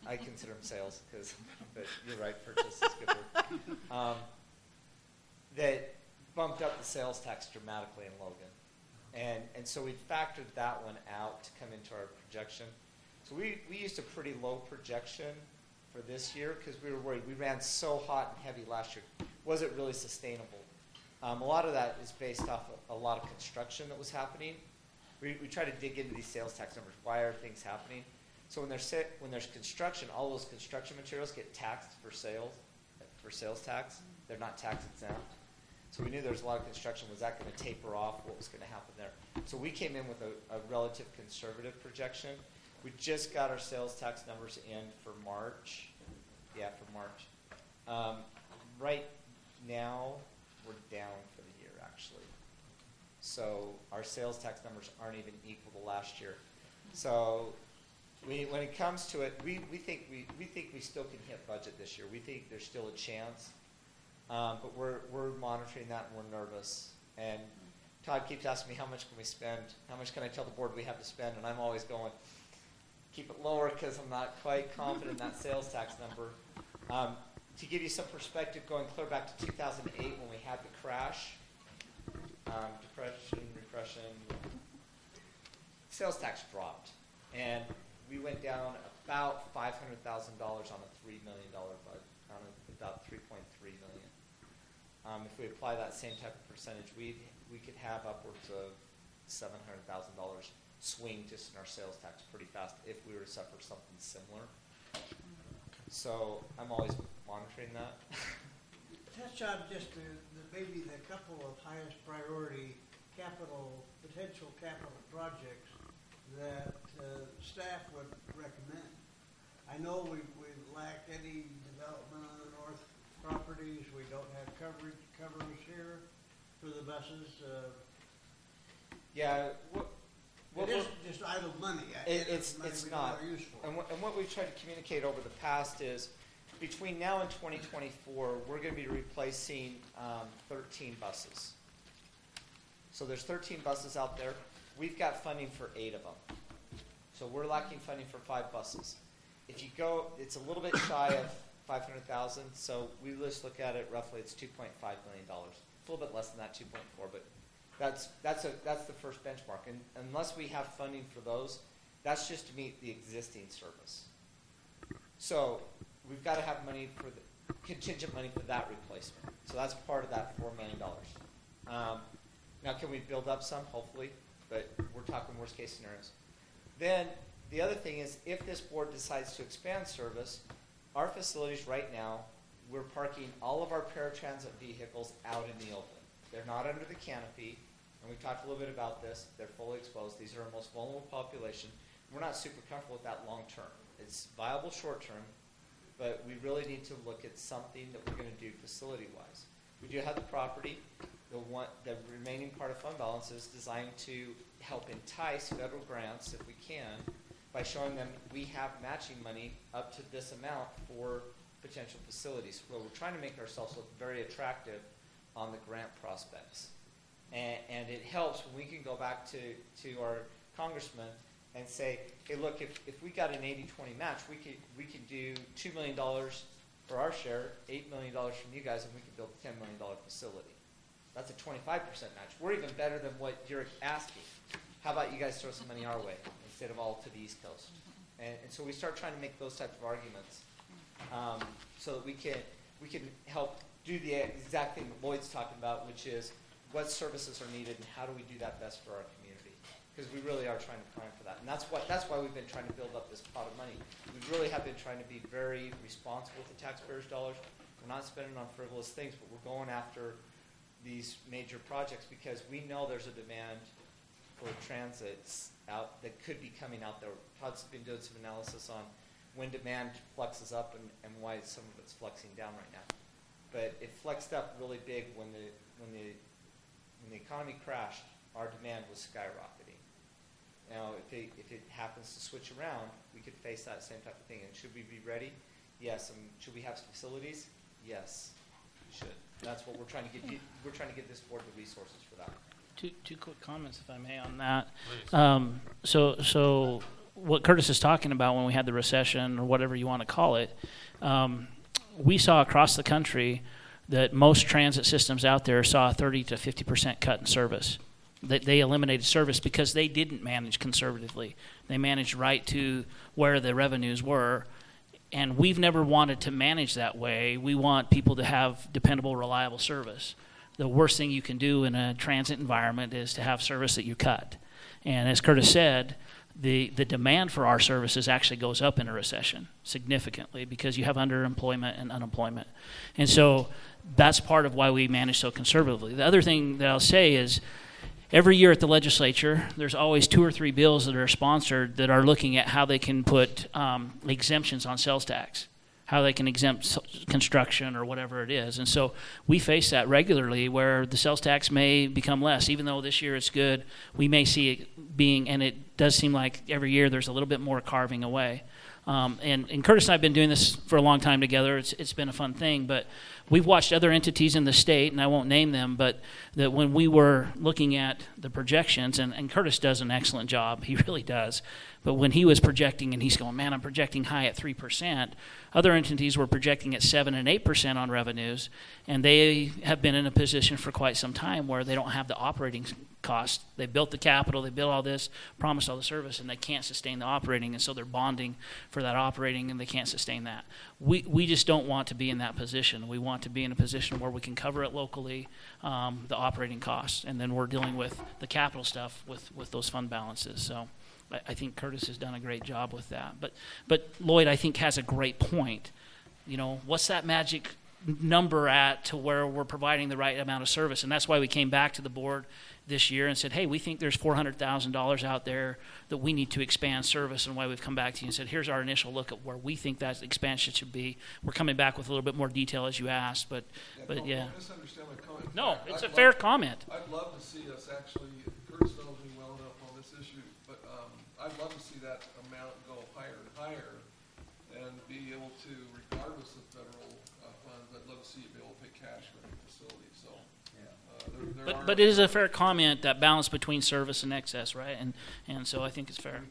I consider them sales, but you're right, purchase is a good word. That bumped up the sales tax dramatically in Logan. And so we factored that one out to come into our projection. So we used a pretty low projection for this year because we were worried. We ran so hot and heavy last year. Was it really sustainable? A lot of that is based off of a lot of construction that was happening. We try to dig into these sales tax numbers. Why are things happening? So when there's construction, all those construction materials get taxed for sales tax. They're not tax exempt. So we knew there was a lot of construction. Was that going to taper off? What was going to happen there? So we came in with a relative conservative projection. We just got our sales tax numbers in for March. Yeah, for March. Right now, we're down for the year, actually. So our sales tax numbers aren't even equal to last year. So when it comes to it, we think we still can hit budget this year. We think there's still a chance. But we're monitoring that, and we're nervous. And Todd keeps asking me, how much can we spend? How much can I tell the board we have to spend? And I'm always going, keep it lower because I'm not quite confident in that sales tax number. To give you some perspective, going clear back to 2008 when we had the crash, repression, sales tax dropped. And we went down about $500,000 on a $3 million budget, on about $3.3 million. If we apply that same type of percentage, we could have upwards of $700,000 swing just in our sales tax pretty fast if we were to suffer something similar. So I'm always monitoring that. Touch on just maybe the couple of highest priority potential capital projects that staff would recommend. I know we lack any development on the north properties. We don't have covers here for the buses. Yeah. It isn't just idle money. It's not. Useful. And what we've tried to communicate over the past is between now and 2024, we're going to be replacing 13 buses. So there's 13 buses out there. We've got funding for 8 of them. So we're lacking funding for 5 buses. If you go, it's a little bit shy of 500,000. So we just look at it roughly. It's $2.5 million. A little bit less than that, 2.4, but that's the first benchmark. And unless we have funding for those, that's just to meet the existing service. So we've got to have money for the contingent money for that replacement. So that's part of that $4 million. Now, can we build up some? Hopefully, but we're talking worst case scenarios. Then the other thing is, if this board decides to expand service, our facilities right now, we're parking all of our paratransit vehicles out in the open. They're not under the canopy, and we talked a little bit about this. They're fully exposed. These are our most vulnerable population. We're not super comfortable with that long term. It's viable short term, but we really need to look at something that we're going to do facility-wise. We do have the property. The remaining part of fund balance is designed to help entice federal grants, if we can, by showing them we have matching money up to this amount for potential facilities. Well, we're trying to make ourselves look very attractive on the grant prospects. And it helps when we can go back to our congressman and say, hey, look, if we got an 80-20 match, we could do $2 million for our share, $8 million from you guys, and we could build a $10 million facility. That's a 25% match. We're even better than what you're asking. How about you guys throw some money our way instead of all to the East Coast? And so we start trying to make those types of arguments so that we can help do the exact thing that Lloyd's talking about, which is what services are needed and how do we do that best for our community? Because we really are trying to plan for that. And that's why we've been trying to build up this pot of money. We really have been trying to be very responsible with the taxpayers' dollars. We're not spending on frivolous things, but we're going after these major projects because we know there's a demand for transits out that could be coming out there. Todd's been doing some analysis on when demand flexes up and why some of it's flexing down right now. But it flexed up really big when the economy crashed. Our demand was skyrocketing. Now, if it happens to switch around, we could face that same type of thing. And should we be ready? Yes. And should we have facilities? Yes, we should. That's what we're trying to give. We're trying to give this board the resources for that. Two quick comments, if I may, on that. Please. So what Curtis is talking about when we had the recession or whatever you want to call it, we saw across the country that most transit systems out there saw a 30 to 50% cut in service. That they eliminated service because they didn't manage conservatively. They managed right to where the revenues were. And we've never wanted to manage that way. We want people to have dependable, reliable service. The worst thing you can do in a transit environment is to have service that you cut. And as Curtis said, the demand for our services actually goes up in a recession significantly because you have underemployment and unemployment. And so that's part of why we manage so conservatively. The other thing that I'll say is every year at the legislature, there's always 2 or 3 bills that are sponsored that are looking at how they can put exemptions on sales tax, how they can exempt construction or whatever it is. And so we face that regularly where the sales tax may become less. Even though this year it's good, we may see it being, and it does seem like every year there's a little bit more carving away. And Curtis and I have been doing this for a long time together. It's been a fun thing, but we've watched other entities in the state, and I won't name them, but that when we were looking at the projections, and Curtis does an excellent job, he really does, but when he was projecting and he's going, man, I'm projecting high at 3%, other entities were projecting at 7 and 8% on revenues, and they have been in a position for quite some time where they don't have the operating cost. They built the capital, they built all this, promised all the service, and they can't sustain the operating, and so they're bonding for that operating, and they can't sustain that. We just don't want to be in that position. We want to be in a position where we can cover it locally, the operating costs, and then we're dealing with the capital stuff with those fund balances. So I think Curtis has done a great job with that. But Lloyd, I think, has a great point. You know, what's that magic number at to where we're providing the right amount of service? And that's why we came back to the board this year and said, hey, we think there's $400,000 out there that we need to expand service, and why we've come back to you and said, here's our initial look at where we think that expansion should be. We're coming back with a little bit more detail as you asked, but yeah. Don't misunderstand my comment. No, it's a fair comment. I'd love to see us actually, Curtis knows me well enough on this issue, but I'd love to see that amount go higher and higher and be able to, regardless of federal funds, I'd love to see you be able to pay cash for any facility. So, But it is a fair comment, that balance between service and excess, right? And so I think it's fair.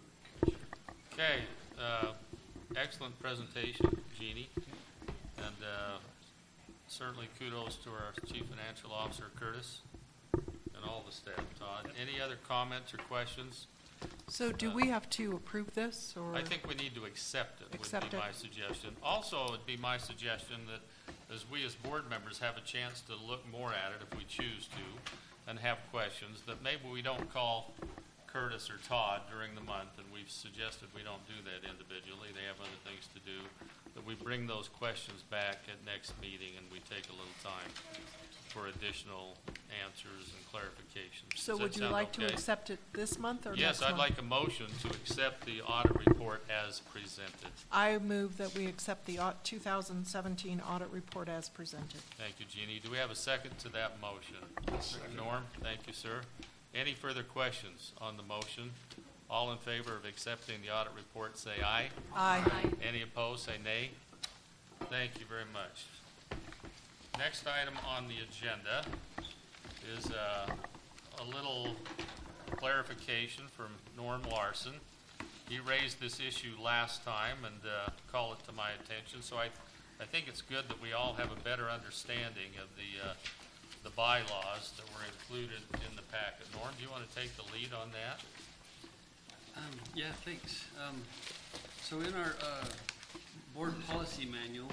Okay, excellent presentation, Jeannie, and certainly kudos to our Chief Financial Officer, Curtis, and all the staff. Todd, any other comments or questions? So do we have to approve this, or? I think we need to accept it, Accept would be it. my suggestion. Also, it would be my suggestion that as we as board members have a chance to look more at it if we choose to and have questions, that maybe we don't call Curtis or Todd during the month, and we've suggested we don't do that individually. They have other things to do. That we bring those questions back at next meeting and we take a little time for additional answers and clarifications. So Does that would you sound like to okay? accept it this month or next Yes, month? I'd like a motion to accept the audit report as presented. I move that we accept the 2017 audit report as presented. Thank you, Jeannie. Do we have a second to that motion? Norm, thank you, sir. Any further questions on the motion? All in favor of accepting the audit report, say aye. Aye. Any opposed, say nay. Thank you very much. Next item on the agenda is a little clarification from Norm Larson. He raised this issue last time and called it to my attention, so I think it's good that we all have a better understanding of the bylaws that were included in the packet. Norm, do you want to take the lead on that? Yeah, thanks. So in our board policy manual,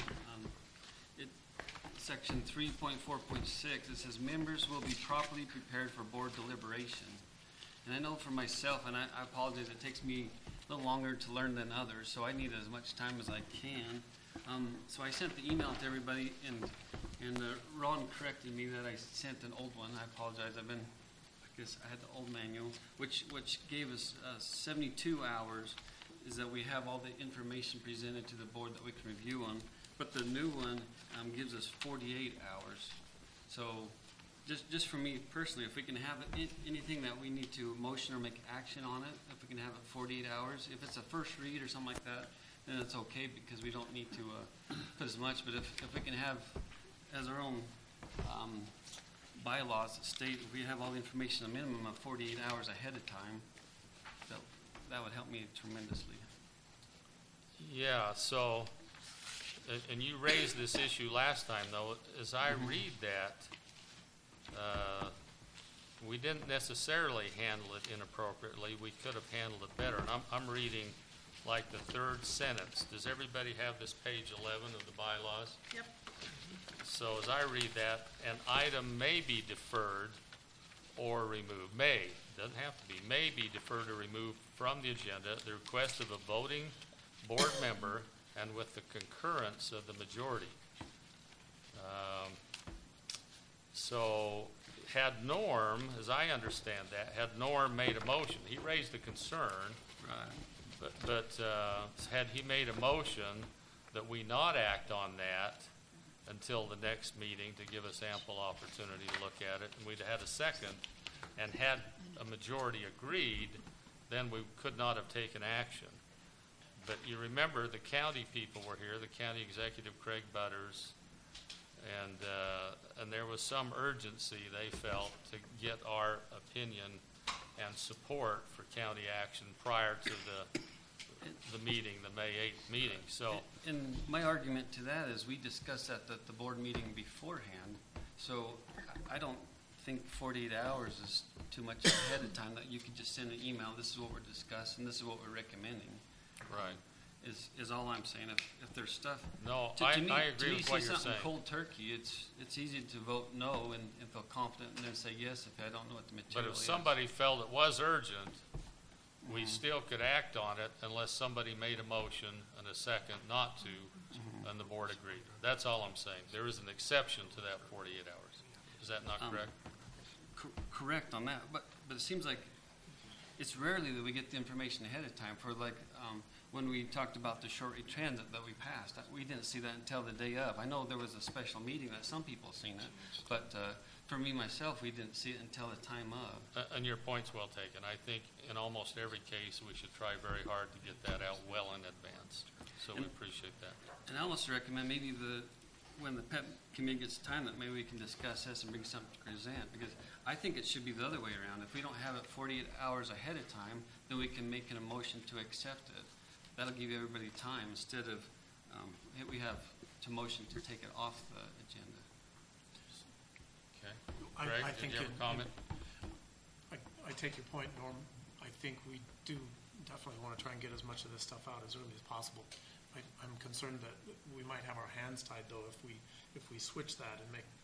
section 3.4.6, it says members will be properly prepared for board deliberation. And I know for myself, and I apologize, it takes me a little longer to learn than others, so I need as much time as I can. So I sent the email to everybody, and Ron corrected me that I sent an old one. I apologize. I guess I had the old manual, which gave us 72 hours, is that we have all the information presented to the board that we can review on. But the new one gives us 48 hours. So just for me personally, if we can have anything that we need to motion or make action on it, if we can have it 48 hours, if it's a first read or something like that, then it's okay because we don't need to put as much. But if we can have, as our own bylaws state, if we have all the information a minimum of 48 hours ahead of time, that would help me tremendously. Yeah, so, and you raised this issue last time, though. As I read that, we didn't necessarily handle it inappropriately. We could have handled it better. And I'm reading like the third sentence. Does everybody have this page 11 of the bylaws? Yep. So as I read that, an item may be deferred or removed. May, doesn't have to be, may be deferred or removed from the agenda at the request of a voting board member and with the concurrence of the majority. So had Norm, as I understand that, had Norm made a motion, he raised a concern, Right. but had he made a motion that we not act on that until the next meeting to give us ample opportunity to look at it, and we'd had a second, and had a majority agreed, then we could not have taken action. But you remember the county people were here, the county executive, Craig Butters, and there was some urgency, they felt, to get our opinion and support for county action prior to the meeting, the May 8th meeting. So, And my argument to that is we discussed that at the board meeting beforehand, so I don't think 48 hours is too much ahead of time, that you could just send an email, this is what we're discussing, this is what we're recommending, right. is all I'm saying. If there's stuff. No, To I me, agree with what see you're something saying. cold turkey, it's easy to vote no and feel confident and then say yes if I don't know what the material But is. if somebody felt it was urgent, we still could act on it unless somebody made a motion and a second not to, and the board agreed. That's all I'm saying. There is an exception to that 48 hours. Is that not correct? Correct on that, but it seems like it's rarely that we get the information ahead of time. For like when we talked about the short transit that we passed, we didn't see that until the day of. I know there was a special meeting that some people seen it, but for me myself, we didn't see it until the time of. And your point's well taken. I think in almost every case, we should try very hard to get that out well in advance. So we appreciate that. And I almost recommend maybe when the PEP committee gets time, that maybe we can discuss this and bring something to present, because I think it should be the other way around. If we don't have it 48 hours ahead of time, then we can make an motion to accept it. That'll give everybody time instead of we have to motion to take it off the agenda. Okay. I Greg, think did you have a comment? I take your point, Norm. I think we do definitely want to try and get as much of this stuff out as early as possible. I'm concerned that we might have our hands tied, though, if we switch that and make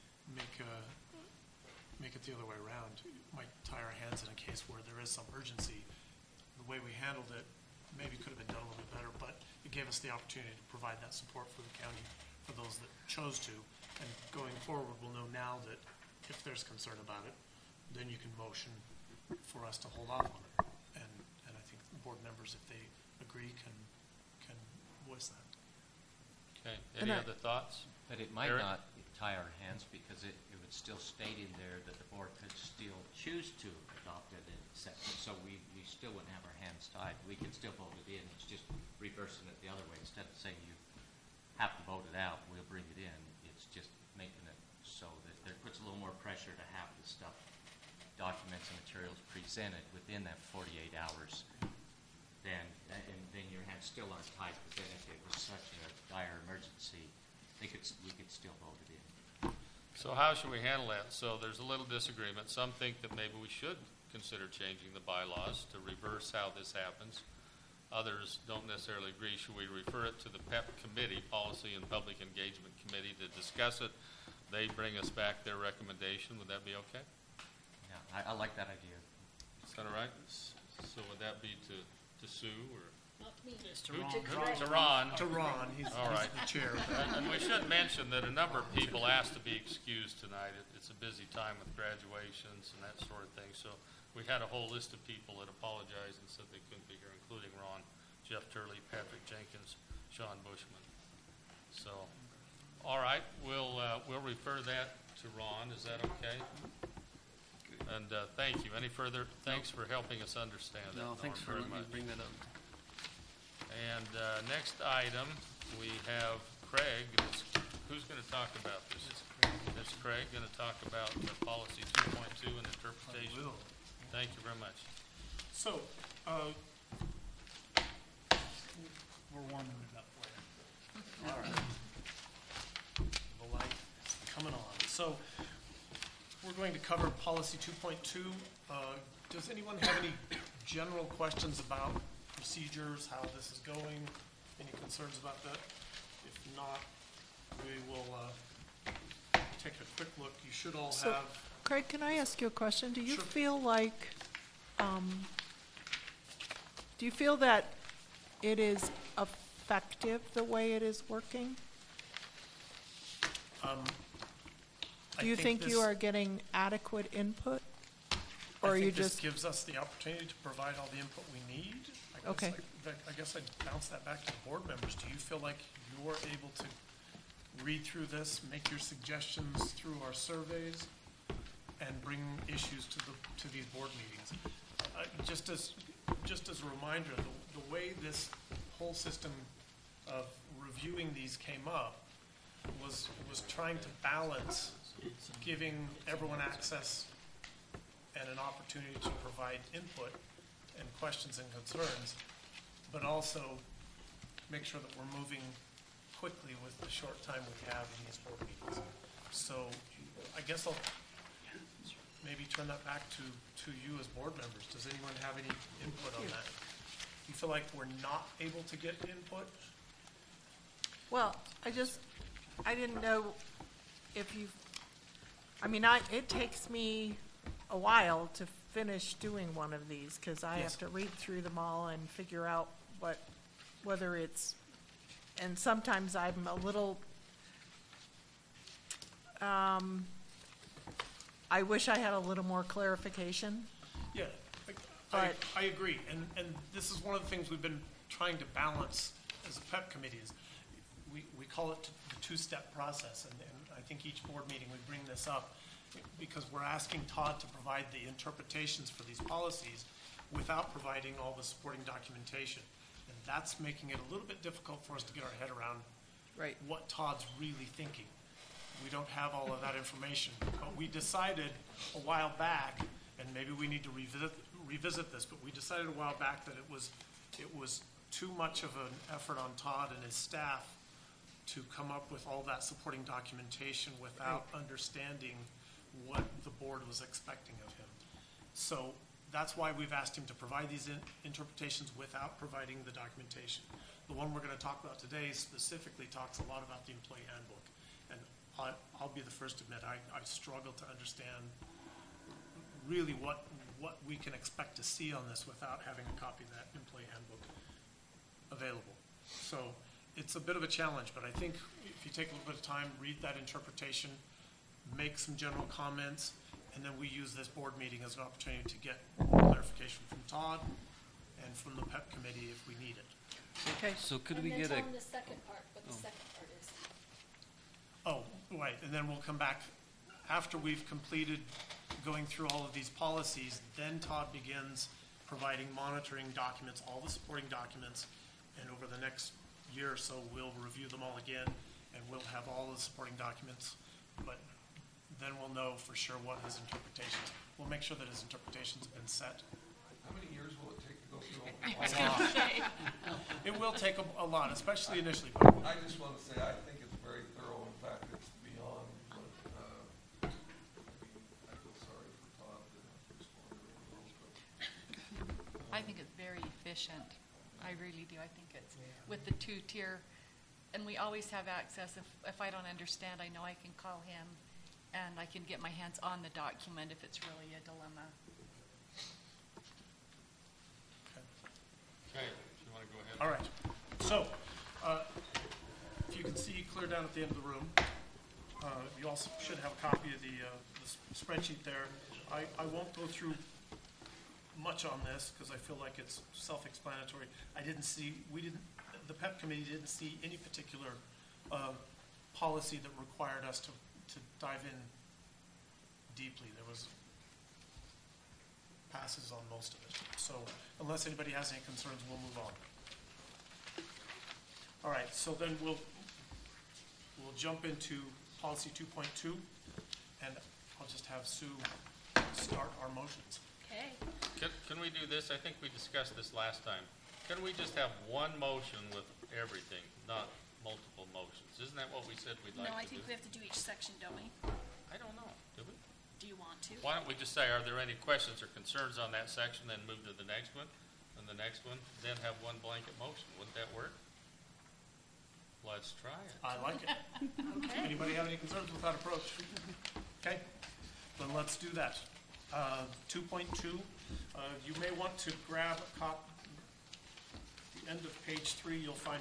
it the other way around. We might tie our hands in a case where there is some urgency. The way we handled it maybe could have been done a little bit better, but it gave us the opportunity to provide that support for the county, for those that chose to. And going forward, we'll know now that if there's concern about it, then you can motion for us to hold off on it. And I think the board members, if they agree, can voice that. Okay. Any other thoughts? But it might Eric? not tie our hands, because it would still state in there that the board could still choose to adopt it and accept it. So we still wouldn't have our hands tied. We could still vote it in. It's just reversing it the other way. Instead of saying you have to vote it out, we'll bring it in. It's just making it so that there puts a little more pressure to have the stuff, documents and materials presented within that 48 hours. Then your hands still aren't tied. But then if it was such a dire emergency, we could still vote it in. So how should we handle that? So there's a little disagreement. Some think that maybe we should consider changing the bylaws to reverse how this happens. Others don't necessarily agree. Should we refer it to the PEP committee, Policy and Public Engagement Committee, to discuss it? They bring us back their recommendation. Would that be okay? Yeah, I like that idea. Is that all right? So would that be to Sue or? Not me. To Ron. To Ron, he's All right. the chair. And we should mention that a number of people asked to be excused tonight. It's a busy time with graduations and that sort of thing. So we had a whole list of people that apologized and said they couldn't be here, including Ron, Jeff Turley, Patrick Jenkins, Sean Bushman. So, all right, we'll refer that to Ron. Is that okay? And thank you. Any further? Thanks for helping us understand that. No, thanks for Norm, letting me very much. bring that up. And next item, we have Craig. Who's going to talk about this? Is Craig going to talk about the policy 2.2 and interpretation? I will. Thank you very much. So, We're warming it up for you. All right. The light is coming on. So we're going to cover policy 2.2. Does anyone have any general questions about procedures, how this is going? Any concerns about that? If not, we will take a quick look. You should all So, have. Craig, can I ask you a question? Do you Sure. feel like, do you feel that it is effective the way it is working? I Do you think you this- are getting adequate input? I Or are you think this just, gives us the opportunity to provide all the input we need. Okay. I guess I'd bounce that back to the board members. Do you feel like you're able to read through this, make your suggestions through our surveys, and bring issues to these board meetings? Just as a reminder, the way this whole system of reviewing these came up was trying to balance giving everyone access and an opportunity to provide input and questions and concerns, but also make sure that we're moving quickly with the short time we have in these board meetings. So I guess I'll maybe turn that back to you as board members. Does anyone have any input on that? You feel like we're not able to get input? well, I didn't know if you, it takes me a while to finish doing one of these, because I Yes. have to read through them all and figure out whether it's, and sometimes I'm a little, I wish I had a little more clarification. Yeah, But- I agree, and this is one of the things we've been trying to balance as a PEP committee is, we call it the two-step process, and I think each board meeting we bring this up, because we're asking Todd to provide the interpretations for these policies without providing all the supporting documentation. And that's making it a little bit difficult for us to get our head around Right. what Todd's really thinking. We don't have all of that information, but we decided a while back, and maybe we need to revisit this, but we decided a while back that it was too much of an effort on Todd and his staff to come up with all that supporting documentation without understanding what the board was expecting of him. So that's why we've asked him to provide these interpretations without providing the documentation. The one we're going to talk about today specifically talks a lot about the employee handbook. And I'll be the first to admit, I struggle to understand really what we can expect to see on this without having a copy of that employee handbook available. So it's a bit of a challenge, but I think if you take a little bit of time, read that interpretation, make some general comments, and then we use this board meeting as an opportunity to get clarification from Todd and from the PEP committee if we need it. Okay. So could And we then get tell a, them the second part, what the second part is. Oh, right, and then we'll come back, after we've completed going through all of these policies, then Todd begins providing monitoring documents, all the supporting documents, and over the next year or so, we'll review them all again, and we'll have all the supporting documents, but then we'll know for sure what his interpretations, we'll make sure that his interpretations have been set. How many years will it take to go through all the It will take a lot, especially initially, but I just want to say, I think it's very thorough. In fact, it's beyond what, I feel sorry for Todd to have to respond to all those, but I think it's very efficient. I really do. I think it's with the two-tier, and we always have access. If I don't understand, I know I can call him, and I can get my hands on the document if it's really a dilemma. Okay, if you want to go ahead. all right. So, if you can see clear down at the end of the room, you also should have a copy of the spreadsheet there. I won't go through much on this because I feel like it's self-explanatory. The PEP committee didn't see any particular policy that required us to dive in deeply. There was passes on most of it. So unless anybody has any concerns, we'll move on. All right, so then we'll jump into policy 2.2, and I'll just have Sue start our motions. Okay. Can we do this? I think we discussed this last time. Can we just have one motion with everything, not multiple motions. Isn't that what we said we'd like No, I to do? think we have to do each section, don't we? I don't know, do we? Do you want to? Why don't we just say, are there any questions or concerns on that section, then move to the next one, and the next one, then have one blanket motion? Wouldn't that work? Let's try it. I like it. Okay. Anybody have any concerns with that approach? Okay, then let's do that. 2.2, you may want to grab a copy. The end of page 3, you'll find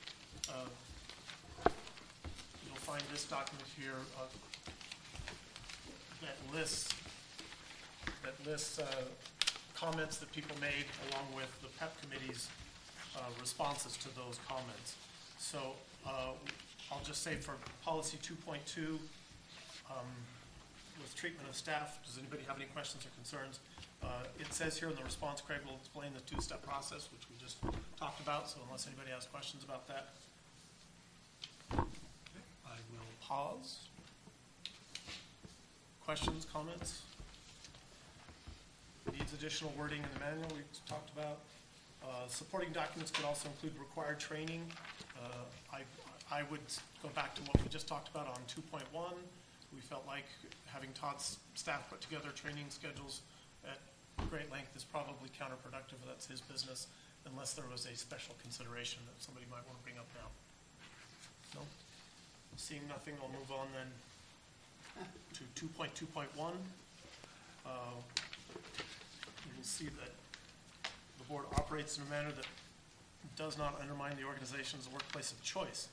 this document here that lists comments that people made along with the PEP committee's responses to those comments. So I'll just say for policy 2.2, with treatment of staff, does anybody have any questions or concerns? It says here in the response, Craig will explain the two-step process, which we just talked about, so unless anybody has questions about that, I will pause. Questions, comments? Needs additional wording in the manual we talked about. Supporting documents could also include required training. I would go back to what we just talked about on 2.1. We felt like having Todd's staff put together training schedules at great length is probably counterproductive. That's his business, unless there was a special consideration that somebody might want to bring up now. No? Seeing nothing, I'll move on then to 2.2.1. You will see that the board operates in a manner that does not undermine the organization's workplace of choice.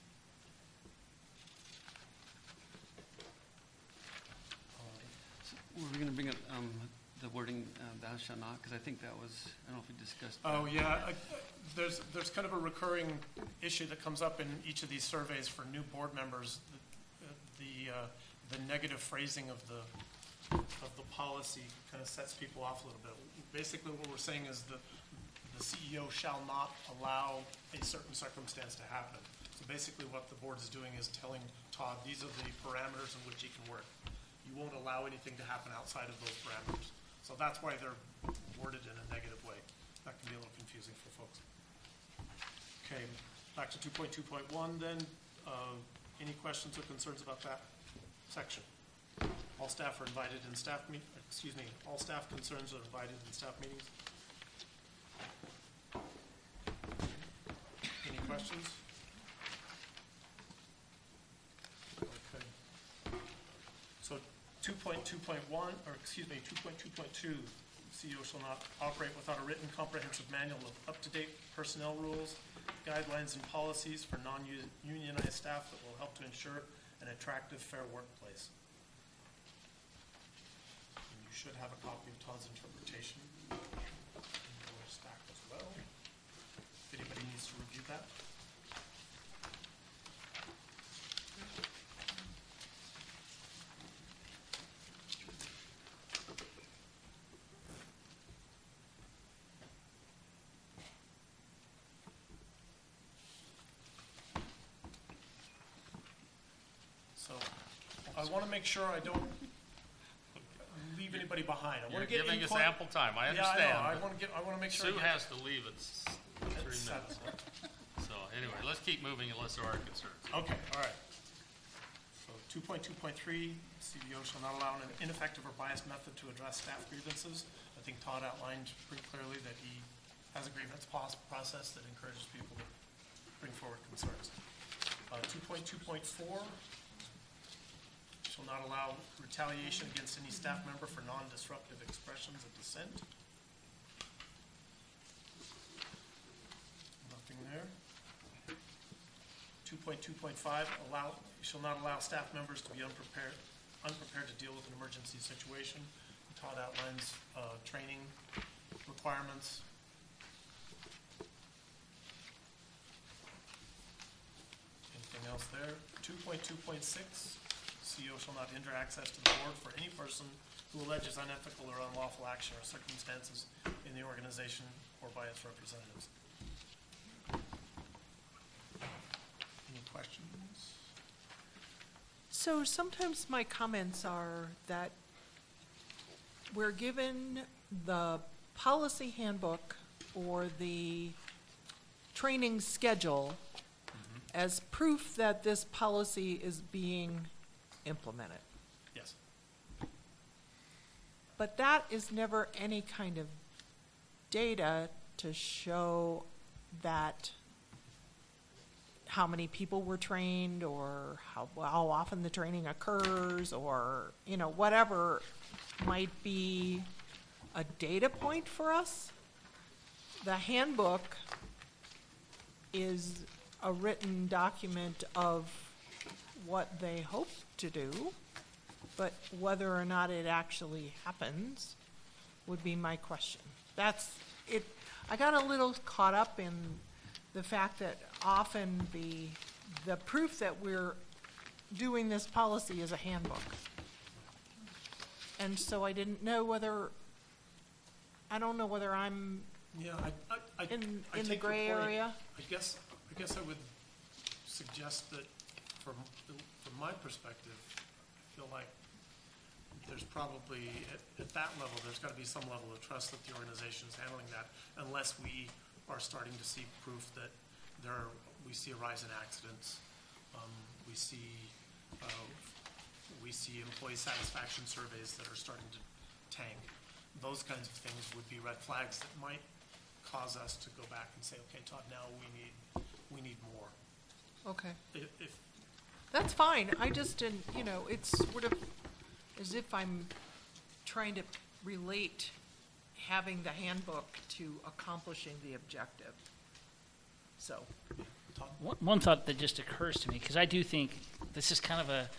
Were we gonna bring up, the wording, thou shalt not, because I think that was, I don't know if we discussed. Oh, yeah, there's kind of a recurring issue that comes up in each of these surveys for new board members. The negative phrasing of the policy kind of sets people off a little bit. Basically, what we're saying is the CEO shall not allow a certain circumstance to happen. So basically what the board is doing is telling Todd, these are the parameters in which he can work. You won't allow anything to happen outside of those parameters. So that's why they're worded in a negative way. That can be a little confusing for folks. Okay, back to 2.2.1 then. Any questions or concerns about that section? All staff are invited in all staff concerns are invited in staff meetings. Any questions? Okay. So 2.2.1, or 2.2.2, CEO shall not operate without a written comprehensive manual of up-to-date personnel rules, guidelines, and policies for non-unionized staff that will help to ensure an attractive, fair workplace. And you should have a copy of Todd's interpretation in your stack as well. If anybody needs to review that. So I want to make sure I don't leave anybody behind. I You're want to get giving us input. ample time, I Yeah, understand. I know. but I want to make sure. Sue I get has to leave at 3 7. minutes. So anyway, let's keep moving unless there are concerns. Okay, all right. So 2.2.3, CBO shall not allow an ineffective or biased method to address staff grievances. I think Todd outlined pretty clearly that he has a grievance process that encourages people to bring forward concerns. 2.2.4 shall not allow retaliation against any staff member for non-disruptive expressions of dissent. Nothing there. 2.2.5, shall not allow staff members to be unprepared to deal with an emergency situation. Todd outlines training requirements. Anything else there? 2.2.6, CEO shall not hinder access to the board for any person who alleges unethical or unlawful action or circumstances in the organization or by its representatives. Any questions? So sometimes my comments are that we're given the policy handbook or the training schedule as proof that this policy is being implemented. Yes. But that is never any kind of data to show that how many people were trained or how often the training occurs or, you know, whatever might be a data point for us. The handbook is a written document of what they hope to do, but whether or not it actually happens would be my question. That's it. I got a little caught up in the fact that often the proof that we're doing this policy is a handbook. And so I didn't know whether, I don't know whether I'm Yeah, I in take the your gray point. area. I guess I would suggest that from my perspective, I feel like there's probably, at that level, there's got to be some level of trust that the organization is handling that, unless we are starting to see proof that we see a rise in accidents. We see employee satisfaction surveys that are starting to tank. Those kinds of things would be red flags that might cause us to go back and say, okay, Todd, now we need more. Okay. If That's fine. I just didn't, you know, it's sort of as if I'm trying to relate having the handbook to accomplishing the objective. So, One thought that just occurs to me, because I do think this is kind of a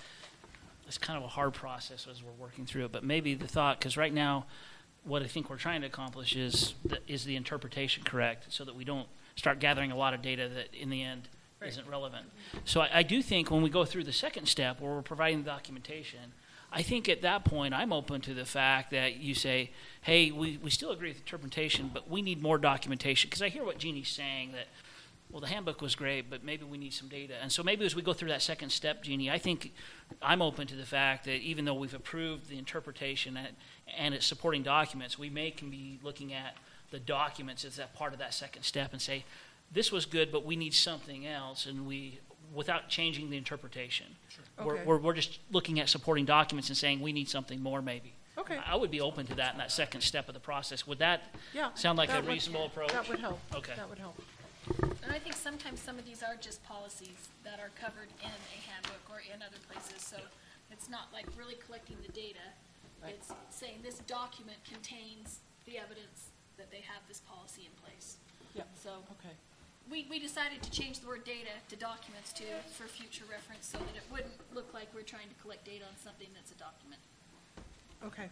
hard process as we're working through it, but maybe the thought, because right now what I think we're trying to accomplish is the interpretation correct, so that we don't start gathering a lot of data that in the end isn't relevant. So I do think when we go through the second step where we're providing the documentation, I think at that point I'm open to the fact that you say, hey, we still agree with interpretation, but we need more documentation. Because I hear what Jeannie's saying, that, well, the handbook was great, but maybe we need some data. And so maybe as we go through that second step, Jeannie, I think I'm open to the fact that even though we've approved the interpretation and its supporting documents, we can be looking at the documents as that part of that second step and say, this was good, but we need something else, and without changing the interpretation. Sure. Okay. We're just looking at supporting documents and saying we need something more maybe. okay. I would be open to that in that second step of the process. Would that Yeah. sound like a that would- reasonable approach? That would help. Okay. That would help. And I think sometimes some of these are just policies that are covered in a handbook or in other places, so it's not like really collecting the data. Right. It's saying this document contains the evidence that they have this policy in place. Yeah. So Okay. we decided to change the word data to documents too, for future reference, so that it wouldn't look like we're trying to collect data on something that's a document. Okay.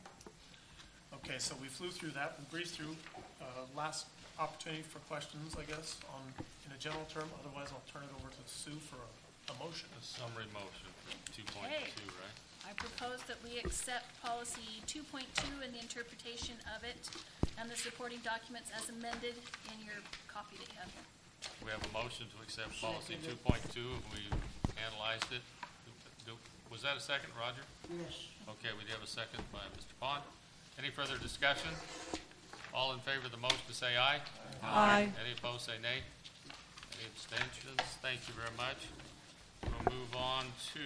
Okay, so we flew through that, we breezed through. Last opportunity for questions, I guess, in a general term. Otherwise, I'll turn it over to Sue for a motion. A summary motion for 2.2, Okay. right? I propose that we accept policy 2.2 and the interpretation of it and the supporting documents as amended in your copy that you have here. We have a motion to accept policy 2.2, and we analyzed it. Was that a second, Roger? Yes. Okay, we do have a second by Mr. Pond. Any further discussion? All in favor of the motion to say aye. Aye. Any opposed, say nay. Any abstentions? Thank you very much. We'll move on to,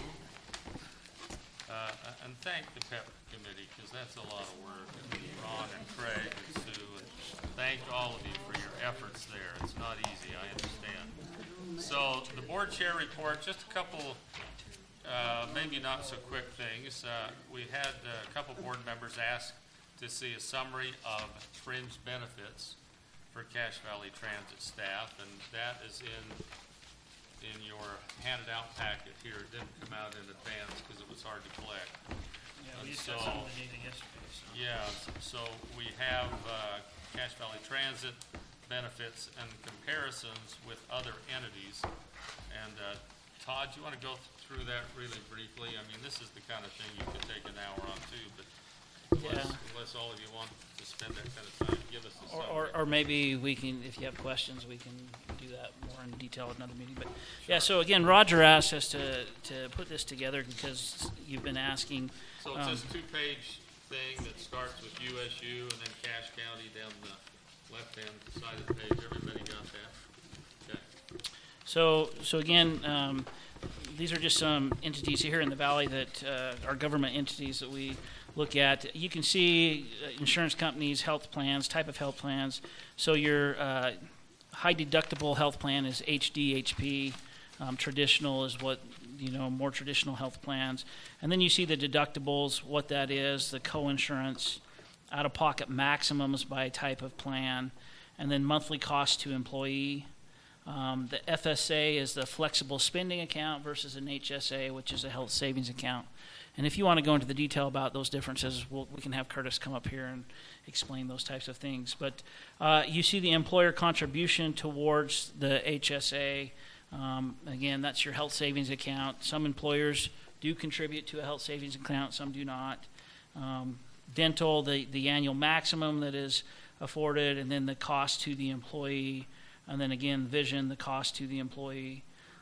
and thank the PEP committee, because that's a lot of work. And Ron and Craig and Sue, and thank all of you for your efforts there. It's not easy, I understand. So the board chair report, just a couple, maybe not so quick things. We had a couple board members ask to see a summary of fringe benefits for Cache Valley Transit staff, and that is in your handed out packet here. It didn't come out in advance because it was hard to collect. Yeah, we And just so- got some of the data yesterday. So. Yeah, so we have Cache Valley Transit benefits and comparisons with other entities. And Todd, do you want to go through that really briefly? I mean, this is the kind of thing you could take an hour on too, but unless all of you want to spend that kind of time, give us a summary. Or maybe we can, if you have questions, we can do that more in detail at another meeting. But yeah, so again, Roger asked us to put this together because you've been asking. So it's this two-page thing that starts with USU and then Cache County down the left-hand side of the page. Everybody got that? So again, these are just some entities here in the valley that are government entities that we look at. You can see insurance companies, health plans, type of health plans. So your high deductible health plan is HDHP. Traditional is what, more traditional health plans. And then you see the deductibles, what that is, the co-insurance, out-of-pocket maximums by type of plan, and then monthly cost to employee. The FSA is the flexible spending account versus an HSA, which is a health savings account. And if you want to go into the detail about those differences, we can have Curtis come up here and explain those types of things. But you see the employer contribution towards the HSA. Again, that's your health savings account. Some employers do contribute to a health savings account, some do not. Dental, the annual maximum that is afforded, and then the cost to the employee. And then again, vision, the cost to the employee.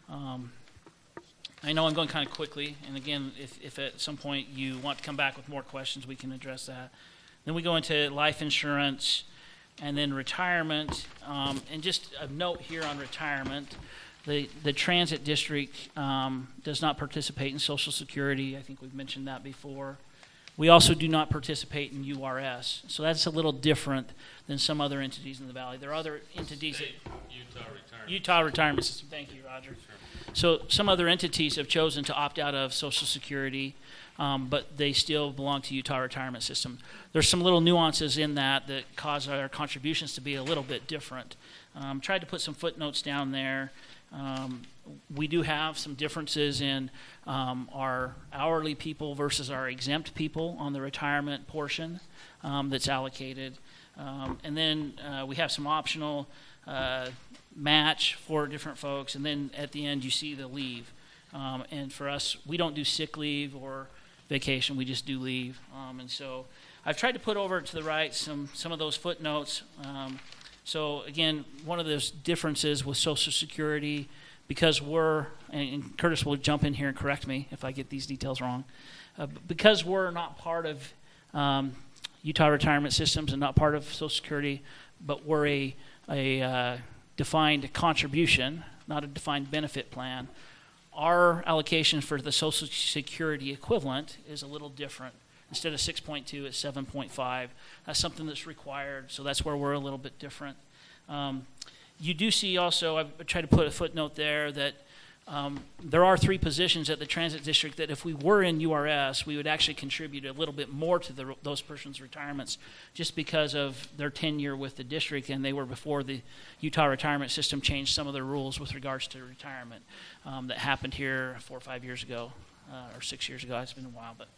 I know I'm going kind of quickly, and again, if at some point you want to come back with more questions, we can address that. Then we go into life insurance, and then retirement. And just a note here on retirement, the transit district does not participate in Social Security. I think we've mentioned that before. We also do not participate in URS, so that's a little different than some other entities in the valley. There are other entities that Utah Retirement System. Thank you, Roger. So some other entities have chosen to opt out of Social Security, but they still belong to Utah Retirement System. There's some little nuances in that cause our contributions to be a little bit different. Tried to put some footnotes down there. We do have some differences in our hourly people versus our exempt people on the retirement portion that's allocated. And then we have some optional match for different folks. And then at the end, you see the leave. And for us, we don't do sick leave or vacation. We just do leave. And so I've tried to put over to the right some of those footnotes. So again, one of those differences with Social Security, because and Curtis will jump in here and correct me if I get these details wrong, because we're not part of Utah Retirement Systems and not part of Social Security, but we're a defined contribution, not a defined benefit plan, our allocation for the Social Security equivalent is a little different. Instead of 6.2, it's 7.5. That's something that's required, so that's where we're a little bit different. You do see also, I've tried to put a footnote there, that there are 3 positions at the transit district that if we were in URS, we would actually contribute a little bit more to those persons' retirements just because of their tenure with the district, and they were before the Utah Retirement System changed some of their rules with regards to retirement that happened here 4 or 5 years ago, or 6 years ago. It's been a while, but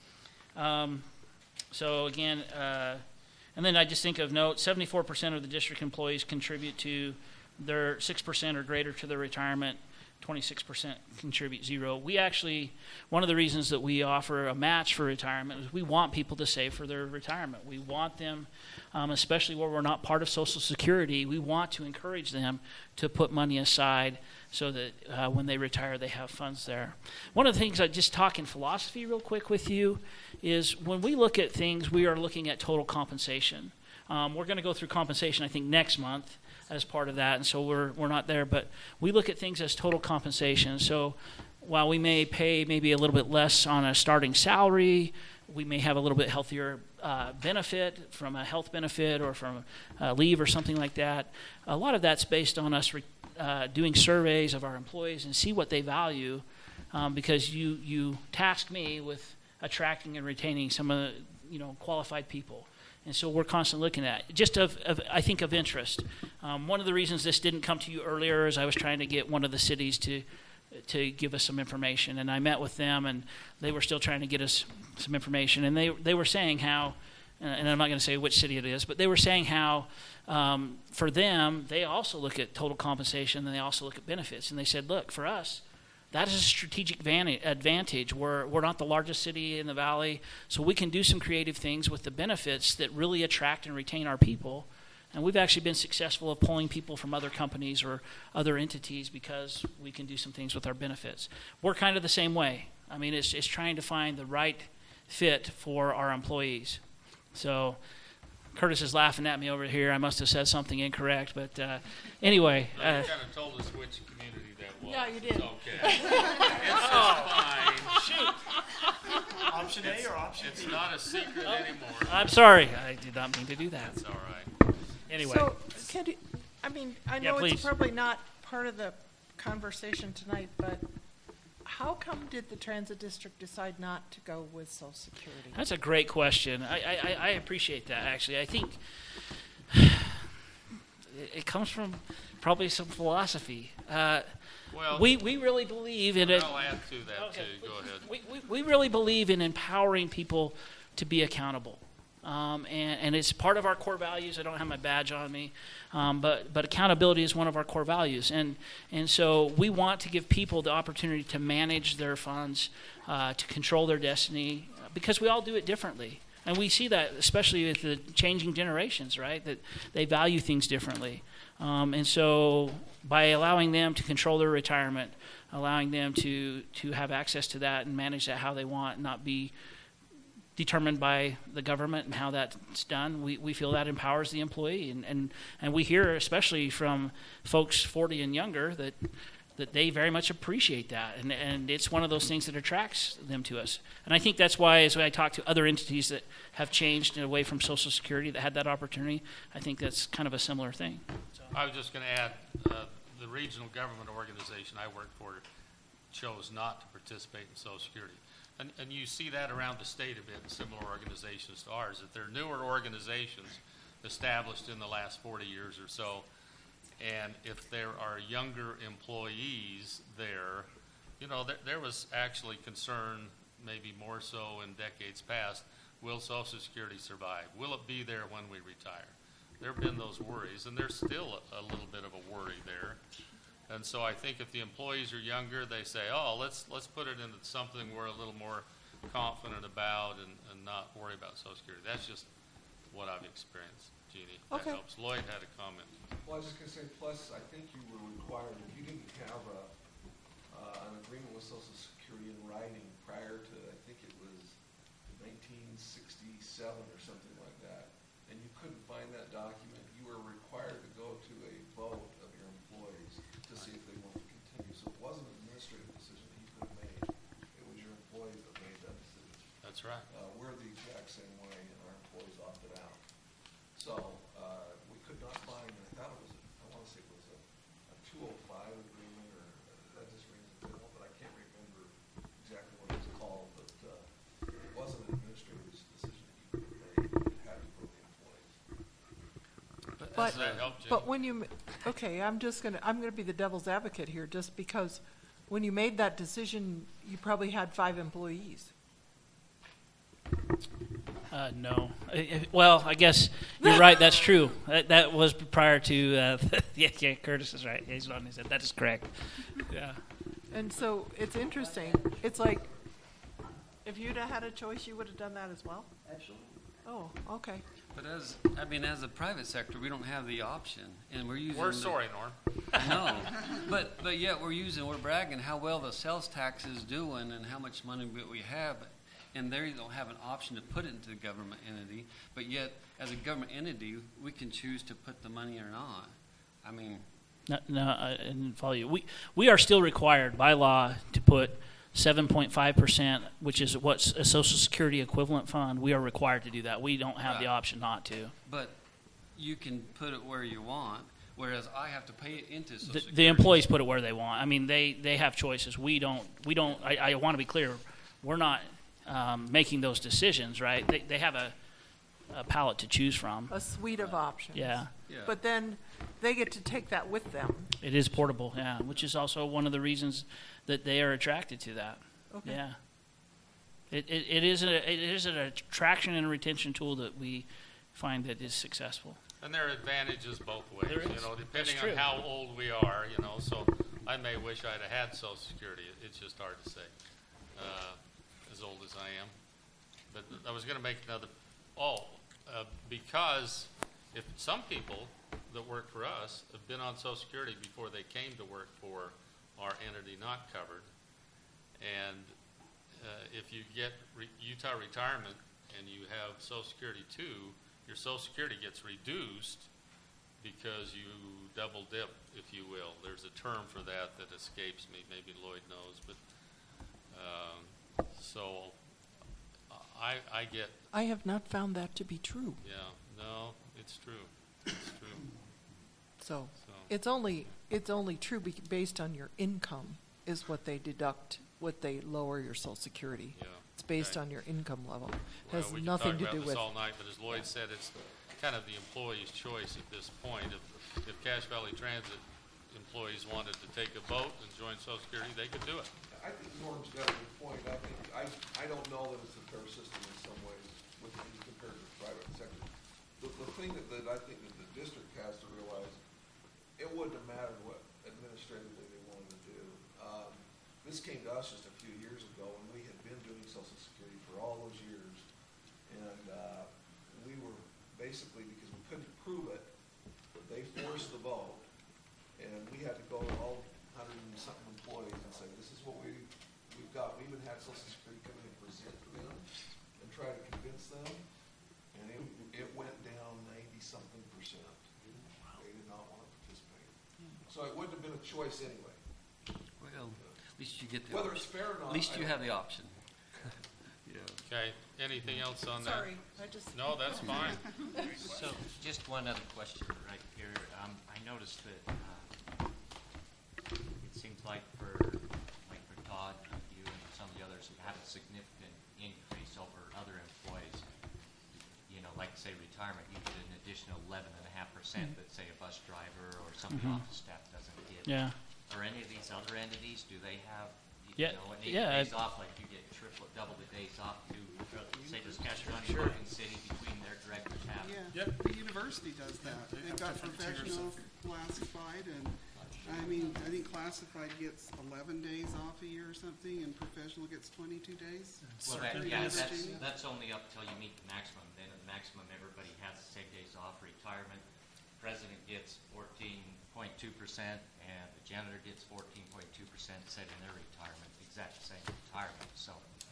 so again, and then I just think of note, 74% of the district employees contribute to their 6% or greater to their retirement. 26% contribute 0. We actually, one of the reasons that we offer a match for retirement is we want people to save for their retirement. We want them, especially where we're not part of Social Security, we want to encourage them to put money aside so that when they retire, they have funds there. One of the things I just talk in philosophy real quick with you is when we look at things, we are looking at total compensation. We're going to go through compensation, I think, next month as part of that, and so we're not there, but we look at things as total compensation. So while we may pay maybe a little bit less on a starting salary, we may have a little bit healthier benefit from a health benefit or from leave or something like that. A lot of that's based on us doing surveys of our employees and see what they value, because you tasked me with attracting and retaining some of the qualified people. And so we're constantly looking at it. Just I think of interest. One of the reasons this didn't come to you earlier is I was trying to get one of the cities to give us some information, and I met with them, and they were still trying to get us some information, and they were saying how, and I'm not going to say which city it is, but they were saying how for them they also look at total compensation and they also look at benefits, and they said, look, for us, that is a strategic advantage. We're not the largest city in the valley, so we can do some creative things with the benefits that really attract and retain our people. And we've actually been successful of pulling people from other companies or other entities because we can do some things with our benefits. We're kind of the same way. I mean, it's trying to find the right fit for our employees. So Curtis is laughing at me over here. I must have said something incorrect, but anyway. You kind of told us which community that was. Yeah, you did. It's okay. It's just fine. Shoot. Option A or option B? It's not a secret anymore. I'm sorry, I did not mean to do that. It's all right. Anyway, So, could you, I mean, I Yeah, know please. it's probably not part of the conversation tonight, but how come did the transit district decide not to go with Social Security? that's a great question. I appreciate that, actually. I think it comes from probably some philosophy. Well, We really believe in it. I'll add to that Okay. too. Go ahead. We really believe in empowering people to be accountable. And it's part of our core values. I don't have my badge on me, but accountability is one of our core values. And so we want to give people the opportunity to manage their funds, to control their destiny, because we all do it differently. And we see that especially with the changing generations, right, that they value things differently. And so by allowing them to control their retirement, allowing them to have access to that and manage that how they want, not be determined by the government and how that's done, we feel that empowers the employee. And we hear, especially from folks 40 and younger, that they very much appreciate that. And it's one of those things that attracts them to us. And I think that's why, as I talk to other entities that have changed away from Social Security that had that opportunity, I think that's kind of a similar thing. I was just going to add, the regional government organization I worked for chose not to participate in Social Security. And you see that around the state a bit in similar organizations to ours, that they're newer organizations established in the last 40 years or so. And if there are younger employees there, you know, there was actually concern, maybe more so in decades past, will Social Security survive? Will it be there when we retire? There have been those worries, and there's still a little bit of a worry there. And so I think if the employees are younger, they say, oh, let's put it into something we're a little more confident about and not worry about Social Security. That's just what I've experienced, Jeannie. That Okay. helps. Lloyd had a comment. Well, I was just gonna say, plus, I think you were required, if you didn't have an agreement with Social Security in writing prior to, I think it was 1967 or something like that, and you couldn't find that document, you were required to go to a vote of your employees to see if they wanted to continue. So it wasn't an administrative decision that you could have made. It was your employees that made that decision. That's right. We're the exact same way, and our employees opted out. So, we could not find, I thought it was, I want to say it was a 205 agreement, or that just rings a bell, but I can't remember exactly what it was called, but it wasn't an administrative decision that you could have made. It had to go to the employees. But, Does that help, Jeannie? but when you, okay, I'm gonna be the devil's advocate here, just because when you made that decision, you probably had 5 employees. No. Well, I guess you're right. That's true. That was prior to. Yeah, Curtis is right. He's on his head. That is correct. Yeah. And so it's interesting. It's like, if you'd have had a choice, you would have done that as well? Absolutely. Oh, okay. But as a private sector, we don't have the option, and we're using. We're sorry, Norm. No, but yet we're bragging how well the sales tax is doing and how much money we have, and they don't have an option to put it into the government entity. But yet, as a government entity, we can choose to put the money or not. I mean, No, I didn't follow you. We are still required by law to put 7.5%, which is what's a Social Security equivalent fund. We are required to do that. We don't have the Right. option not to. but you can put it where you want, whereas I have to pay it into Social The Security. employees put it where they want. I mean, they have choices. We don't. I want to be clear. We're not making those decisions, right? They have a palette to choose from. A suite of options. Yeah. Yeah. But then they get to take that with them. It is portable, yeah, which is also one of the reasons that they are attracted to that. Okay. Yeah. It is an attraction and retention tool that we find that is successful. And there are advantages both ways, There is. you know, depending That's on true. how old we are, you know. So I may wish I'd have had Social Security. It's just hard to say, as old as I am. But I was going to make another, because if some people that work for us have been on Social Security before they came to work for our entity not covered, and if you get Utah retirement and you have Social Security too, your Social Security gets reduced because you double dip, if you will. There's a term for that escapes me. Maybe Lloyd knows, but so I get. I have not found that to be true. Yeah, no, it's true. It's true. So it's only true based on your income is what they deduct, what they lower your Social Security. Yeah. It's based Okay. on your income level. Well, Has we can nothing talk to do about with. this all night, but as Lloyd said, it's kind of the employee's choice at this point. If Cache Valley Transit employees wanted to take a vote and join Social Security, they could do it. I think Norm's got a good point. I don't know that it's a fair system in some ways when you compare it to the private sector. The thing that I think that the district has to realize, it wouldn't have mattered what administratively they wanted to do. This came to us just a few years ago, and we had been doing Social Security for all those years. And we were basically, because we couldn't prove it, they forced the vote. And we had to go to all 100 and something employees and say, this is what we've got. We even had Social Security come in and present to them and try to convince them. And it went down 90-something%. They did not want to participate. So it wouldn't have been a choice anyway. Well, at least you get the Whether option. it's fair or not. At least I you don't have the know. option. Yeah. Okay, anything else on that? Sorry, I just. No, that's fine. So, just one other question right here. I noticed that it seems like for Todd, you and some of the others have had a significant increase over other employees. You know, like say retirement, you get an additional 11.5% that say a bus driver or some of the office staff doesn't get. Yeah. Are any of these other entities, do they have, Yeah, any yeah, days off, like you get double the days off to, say, does Cache County, Logan City, between their directors have? Yeah, the university does that. They've got professional, classified, and, I mean, I think classified gets 11 days off a year or something, and professional gets 22 days. Well, that's only up till you meet the maximum. Then at the maximum, everybody has the same days off. Retirement, president gets 14.2%, and the janitor gets 14.2% set in their retirement, exact same retirement, so.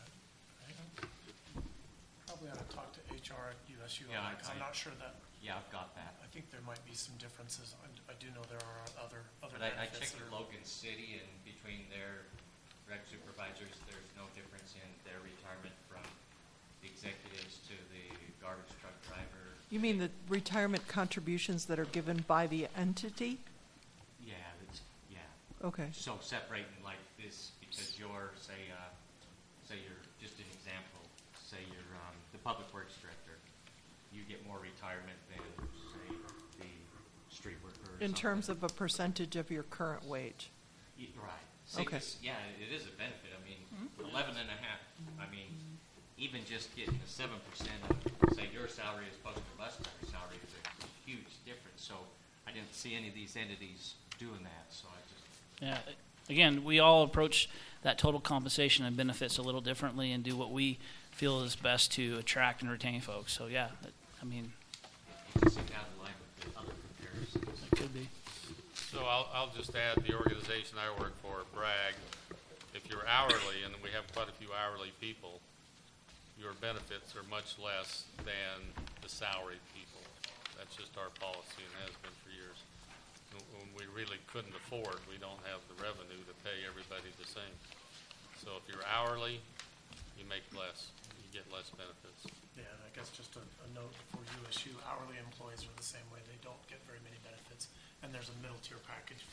Probably ought to talk to HR at USU Yeah, on that, 'cause I'm not sure that, Yeah, I've got that. I think there might be some differences. I do know there are other But I benefits checked that with are. Logan City, and between their rec supervisors, there's no difference in their retirement from the executives to the garbage truck driver. You mean the retirement contributions that are given by the entity? Yeah, yeah. Okay. So separating like this, because you're, say you're, just an example, say you're the public works director, you get more retirement than, say, the street worker or In terms something. of a percentage of your current wage? Right. See, Okay. yeah, it is a benefit. I mean, 11.5, I mean, even just getting the 7% of, say, your salary as opposed to bus driver salary is a huge difference. So I didn't see any of these entities doing that, so I just. Yeah, again, we all approach that total compensation and benefits a little differently and do what we feel is best to attract and retain folks. So yeah, I mean, It just seemed out of line with the other comparisons. it could be. So I'll just add the organization I work for, Bragg. If you're hourly, and we have quite a few hourly people, your benefits are much less than the salaried people. That's just our policy and has been for years. When we really couldn't afford, we don't have the revenue to pay everybody the same. So if you're hourly, you make less, you get less benefits. Yeah, and I guess just a note for USU, hourly employees are the same way. They don't get very many benefits. And there's a middle tier package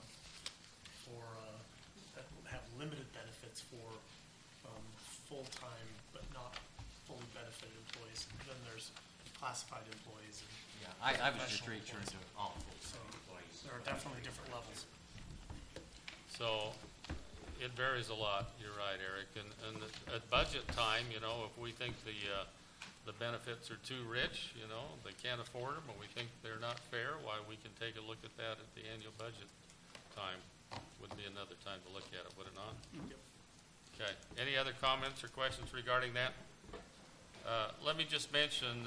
that have limited benefits for full-time but not fully benefited employees. Then there's classified employees and Yeah, I was just professional referring to employees. all So full-time employees. there are definitely different levels. So it varies a lot, you're right, Eric. And at budget time, you know, if we think the benefits are too rich, you know, they can't afford them, or we think they're not fair, why, we can take a look at that at the annual budget time. Would be another time to look at it, would it not? Yep. Okay. Any other comments or questions regarding that? Let me just mention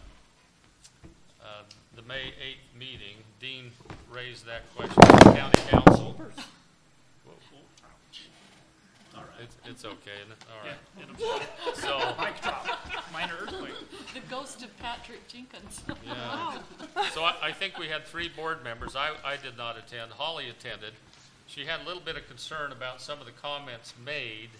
the May 8th meeting. Dean raised that question to the county council. All right. It's okay, isn't it? All right. Yeah, So, mic drop, minor earthquake. The ghost of Patrick Jenkins. yeah. So I think we had 3 board members. I did not attend. Holly attended. She had a little bit of concern about some of the comments made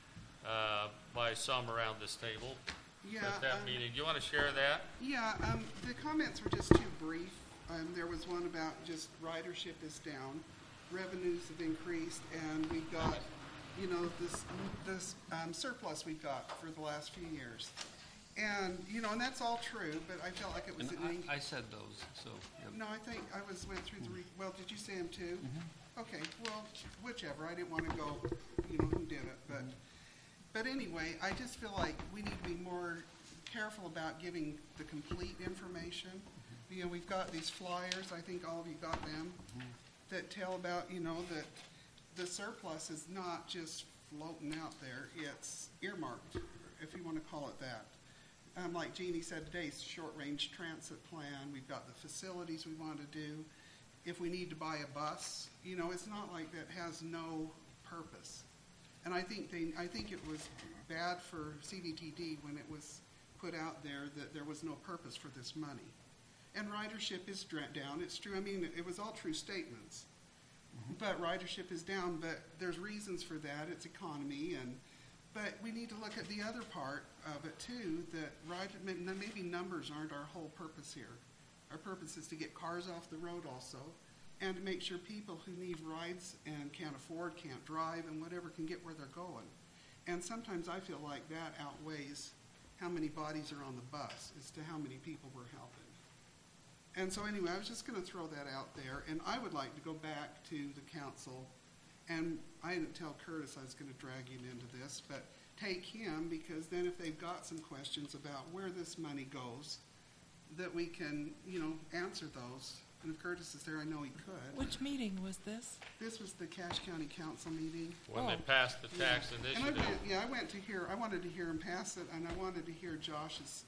by some around this table Yeah, at that meeting. Do you want to share that? Yeah, the comments were just too brief. There was one about just ridership is down, revenues have increased, and we've got, you know, this surplus we've got for the last few years. And, you know, and that's all true, but I felt like it was And I said those, so, yep. No, I think I went through the, well, did you say them too? Okay, well, whichever, I didn't want to go, you know, who did it, but anyway, I just feel like we need to be more careful about giving the complete information. You know, we've got these flyers, I think all of you got them, that tell about, you know, that the surplus is not just floating out there, it's earmarked, if you want to call it that. Like Jeannie said today, it's a short-range transit plan. We've got the facilities we want to do. If we need to buy a bus, you know, it's not like that has no purpose. And I think it was bad for CVTD when it was put out there that there was no purpose for this money. And ridership is down. It's true. I mean, it was all true statements. But ridership is down. But there's reasons for that. It's economy But we need to look at the other part of it too, that maybe numbers aren't our whole purpose here. Our purpose is to get cars off the road also, and to make sure people who need rides and can't afford, can't drive, and whatever can get where they're going. And sometimes I feel like that outweighs how many bodies are on the bus as to how many people we're helping. And so anyway, I was just going to throw that out there, and I would like to go back to the council. And I didn't tell Curtis I was going to drag him into this, but take him, because then if they've got some questions about where this money goes, that we can, you know, answer those. And if Curtis is there, I know he could. Which meeting was this? This was the Cache County Council meeting. When they passed the tax And initiative. I wanted to hear him pass it, and I wanted to hear Josh's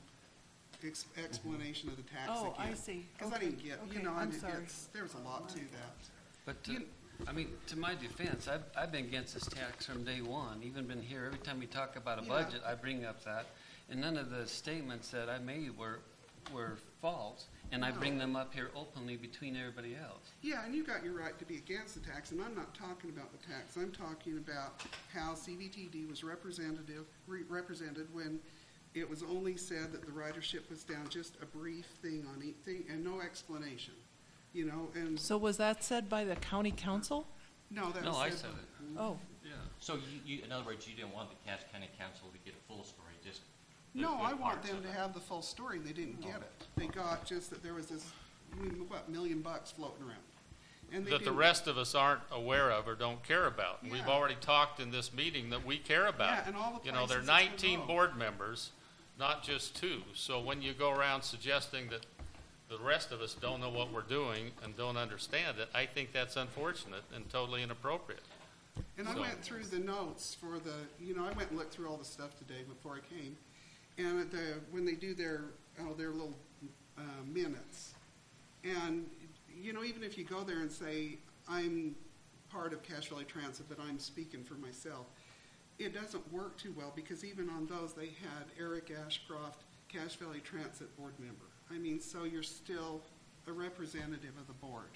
explanation of the tax again. Oh, I see. Because I didn't get, you Okay, know, I'm sorry. there was a lot to that. But, I mean, to my defense, I've been against this tax from day one, even been here. Every time we talk about a Yeah. budget, I bring up that. And none of the statements that I made were false, and I bring them up here openly between everybody else. Yeah, and you got your right to be against the tax, and I'm not talking about the tax. I'm talking about how CVTD was represented when it was only said that the ridership was down, just a brief thing on each thing, and no explanation. You know, and So was that said by the county council? no, that No, was I said said by- it. Oh, Yeah. So you, in other words, you didn't want the Cache County Council to get a full story, just the No, good I want parts them of to it. have the full story. They didn't get it. They got just that there was this, $1 million floating around. And they That the didn't- rest of us aren't aware of or don't care about. We've Yeah. already talked in this meeting that we care about. Yeah, and all the You know, there are places it's 19 gonna go. board members, not just 2. So when you go around suggesting that the rest of us don't know what we're doing and don't understand it, I think that's unfortunate and totally inappropriate. And I So- went through the notes for the, I went and looked through all the stuff today before I came. And when they do their little minutes, and, even if you go there and say, I'm part of Cache Valley Transit, but I'm speaking for myself, it doesn't work too well, because even on those, they had Eric Ashcroft, Cache Valley Transit board member. I mean, so you're still a representative of the board.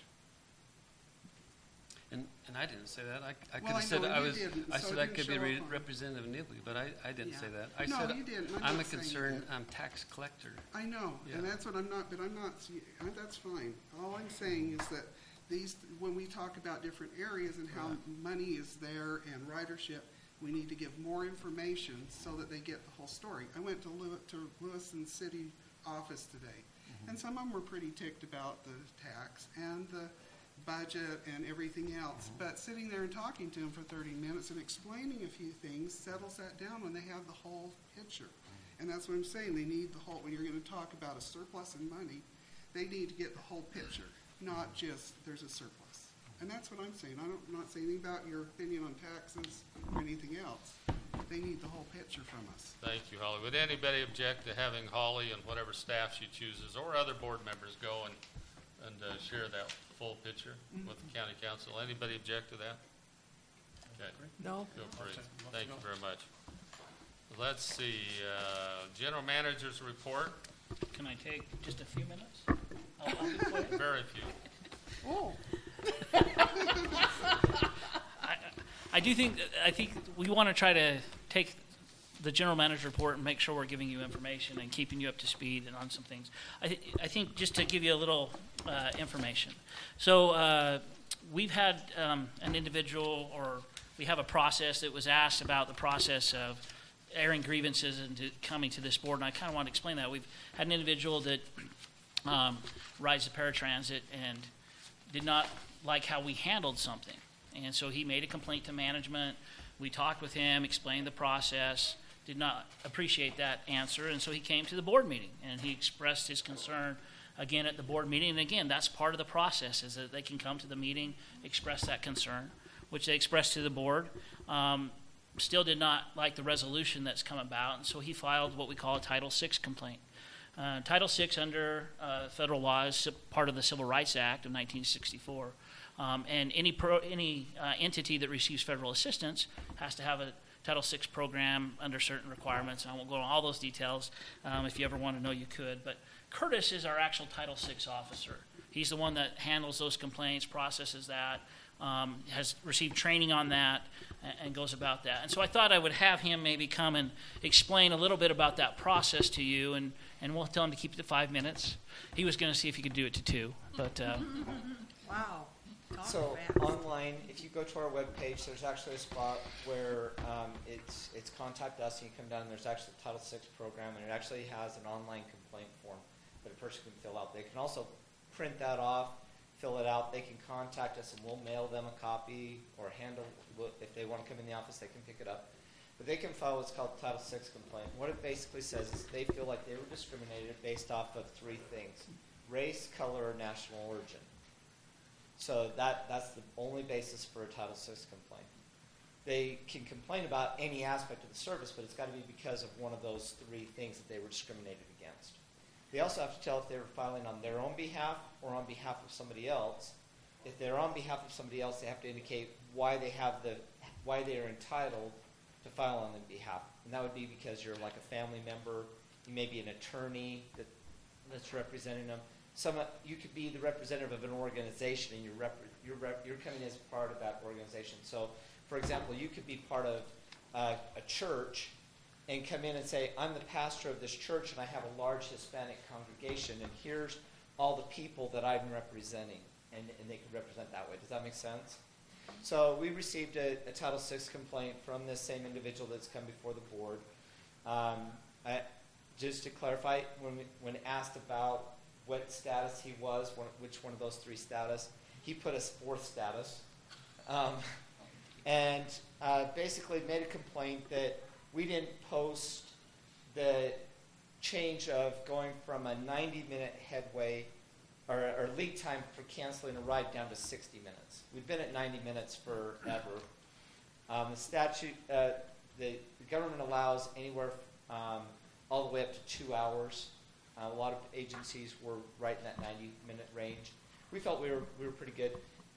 And I didn't say that. I could Well, I have said know I you was. didn't, I so said it I didn't could be show up on- representative of Nibley, but I didn't say Yeah. that. I No, said you didn't. I'm I'm a not saying you concerned. did. I'm tax collector. I know, Yeah. and that's what I'm not, but I'm not, that's fine. All I'm saying is that when we talk about different areas and how money is there and ridership, we need to give more information so that they get the whole story. I went to Lewiston City office today, and some of them were pretty ticked about the tax and the budget and everything else, but sitting there and talking to them for 30 minutes and explaining a few things settles that down when they have the whole picture. And that's what I'm saying, they need the whole, when you're going to talk about a surplus in money, they need to get the whole picture, not just there's a surplus. And that's what I'm saying. I'm not saying anything about your opinion on taxes or anything else. They need the whole picture from us. Thank you, Holly. Would anybody object to having Holly and whatever staff she chooses, or other board members go and share that full picture with the county council? Anybody object to that? Okay. No? Feel free. Okay. Thank you very much. Let's see, General Manager's report, Can I take just a few minutes? I'll be quick. very few. Oh. I think we want to try to take the general manager report and make sure we're giving you information and keeping you up to speed and on some things. I think just to give you a little information. So we've had an individual, or we have a process that was asked about the process of airing grievances and coming to this board, and I kind of want to explain that. We've had an individual that rides the paratransit and did not like how we handled something. And so he made a complaint to management. We talked with him, explained the process, did not appreciate that answer, and so he came to the board meeting, and he expressed his concern again at the board meeting. And again, that's part of the process, is that they can come to the meeting, express that concern, which they expressed to the board. Still did not like the resolution that's come about, and so he filed what we call a Title VI complaint. Title VI under federal law is part of the Civil Rights Act of 1964. And any entity that receives federal assistance has to have a Title VI program under certain requirements. I won't go into all those details. If you ever want to know, you could. But Curtis is our actual Title VI officer. He's the one that handles those complaints, processes that, has received training on that, and goes about that. And so I thought I would have him maybe come and explain a little bit about that process to you, and we'll tell him to keep it to 5 minutes. He was going to see if he could do it to 2, but... Wow. So online, if you go to our webpage, there's actually a spot where it's contact us, and you come down, and there's actually a Title VI program, and it actually has an online complaint form that a person can fill out. They can also print that off, fill it out. They can contact us, and we'll mail them a copy, or handle, if they want to come in the office, they can pick it up. But they can file what's called Title VI complaint. What it basically says is they feel like they were discriminated based off of 3 things: race, color, or national origin. So that's the only basis for a Title VI complaint. They can complain about any aspect of the service, but it's got to be because of one of those 3 things that they were discriminated against. They also have to tell if they were filing on their own behalf or on behalf of somebody else. If they're on behalf of somebody else, they have to indicate why they are entitled to file on their behalf. And that would be because you're like a family member, you may be an attorney that's representing them. You could be the representative of an organization, and you're coming as part of that organization. So, for example, you could be part of a church and come in and say, I'm the pastor of this church, and I have a large Hispanic congregation, and here's all the people that I'm representing, and they could represent that way. Does that make sense? So we received a Title VI complaint from this same individual that's come before the board. Just to clarify, when asked about what status he was, which one of those 3 status, he put us 4th status, and basically made a complaint that we didn't post the change of going from a 90-minute headway or lead time for canceling a ride down to 60 minutes. We've been at 90 minutes forever. The statute, the government allows anywhere all the way up to 2 hours. A lot of agencies were right in that 90-minute range. We felt we were pretty good.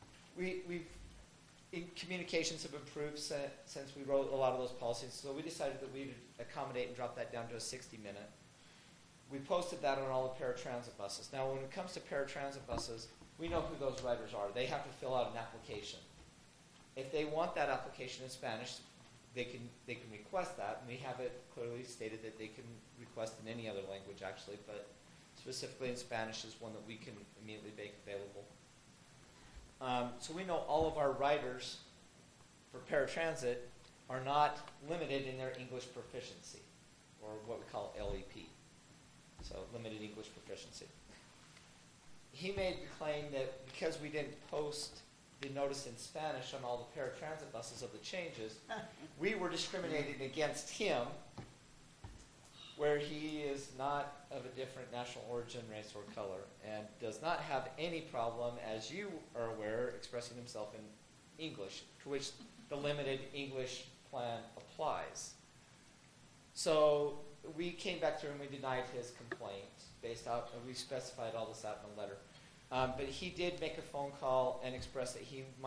Communications have improved since we wrote a lot of those policies, so we decided that we'd accommodate and drop that down to a 60-minute. We posted that on all the paratransit buses. Now, when it comes to paratransit buses, we know who those riders are. They have to fill out an application. If they want that application in Spanish, they can request that, and we have it clearly stated that they can request in any other language, actually, but specifically in Spanish is one that we can immediately make available. So we know all of our riders for paratransit are not limited in their English proficiency, or what we call LEP, so limited English proficiency. He made the claim that because we didn't post the notice in Spanish on all the paratransit buses of the changes, we were discriminating against him, where he is not of a different national origin, race, or color, and does not have any problem, as you are aware, expressing himself in English, to which the limited English plan applies. So we came back through and we denied his complaint based out, and we specified all this out in a letter. But he did make a phone call and express that he might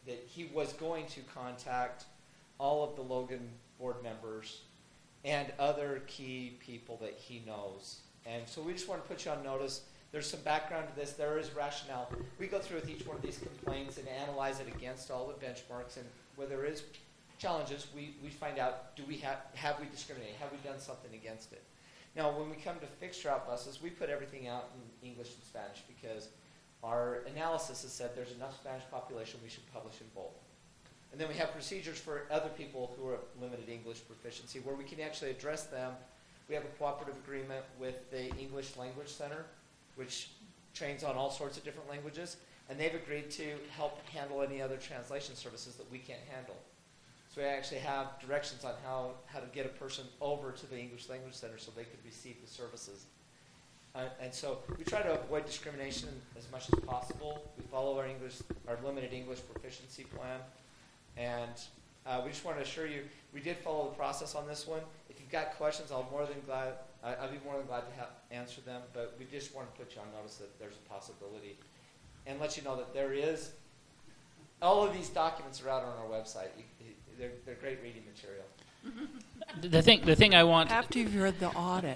that he was going to contact all of the Logan board members and other key people that he knows. And so we just want to put you on notice. There's some background to this. There is rationale. We go through with each one of these complaints and analyze it against all the benchmarks. And where there is challenges, we find out, have we discriminated? Have we done something against it? Now, when we come to fixed route buses, we put everything out in English and Spanish because our analysis has said there's enough Spanish population, we should publish in both. And then we have procedures for other people who are limited English proficiency where we can actually address them. We have a cooperative agreement with the English Language Center, which trains on all sorts of different languages, and they've agreed to help handle any other translation services that we can't handle. So we actually have directions on how to get a person over to the English Language Center so they could receive the services. And so we try to avoid discrimination as much as possible. We follow our limited English proficiency plan. And we just want to assure you, we did follow the process on this one. If you've got questions, I'd be more than glad to answer them. But we just want to put you on notice that there's a possibility. And let you know that there is, all of these documents are out on our website. They're great reading material. The thing I want after you've heard the audit.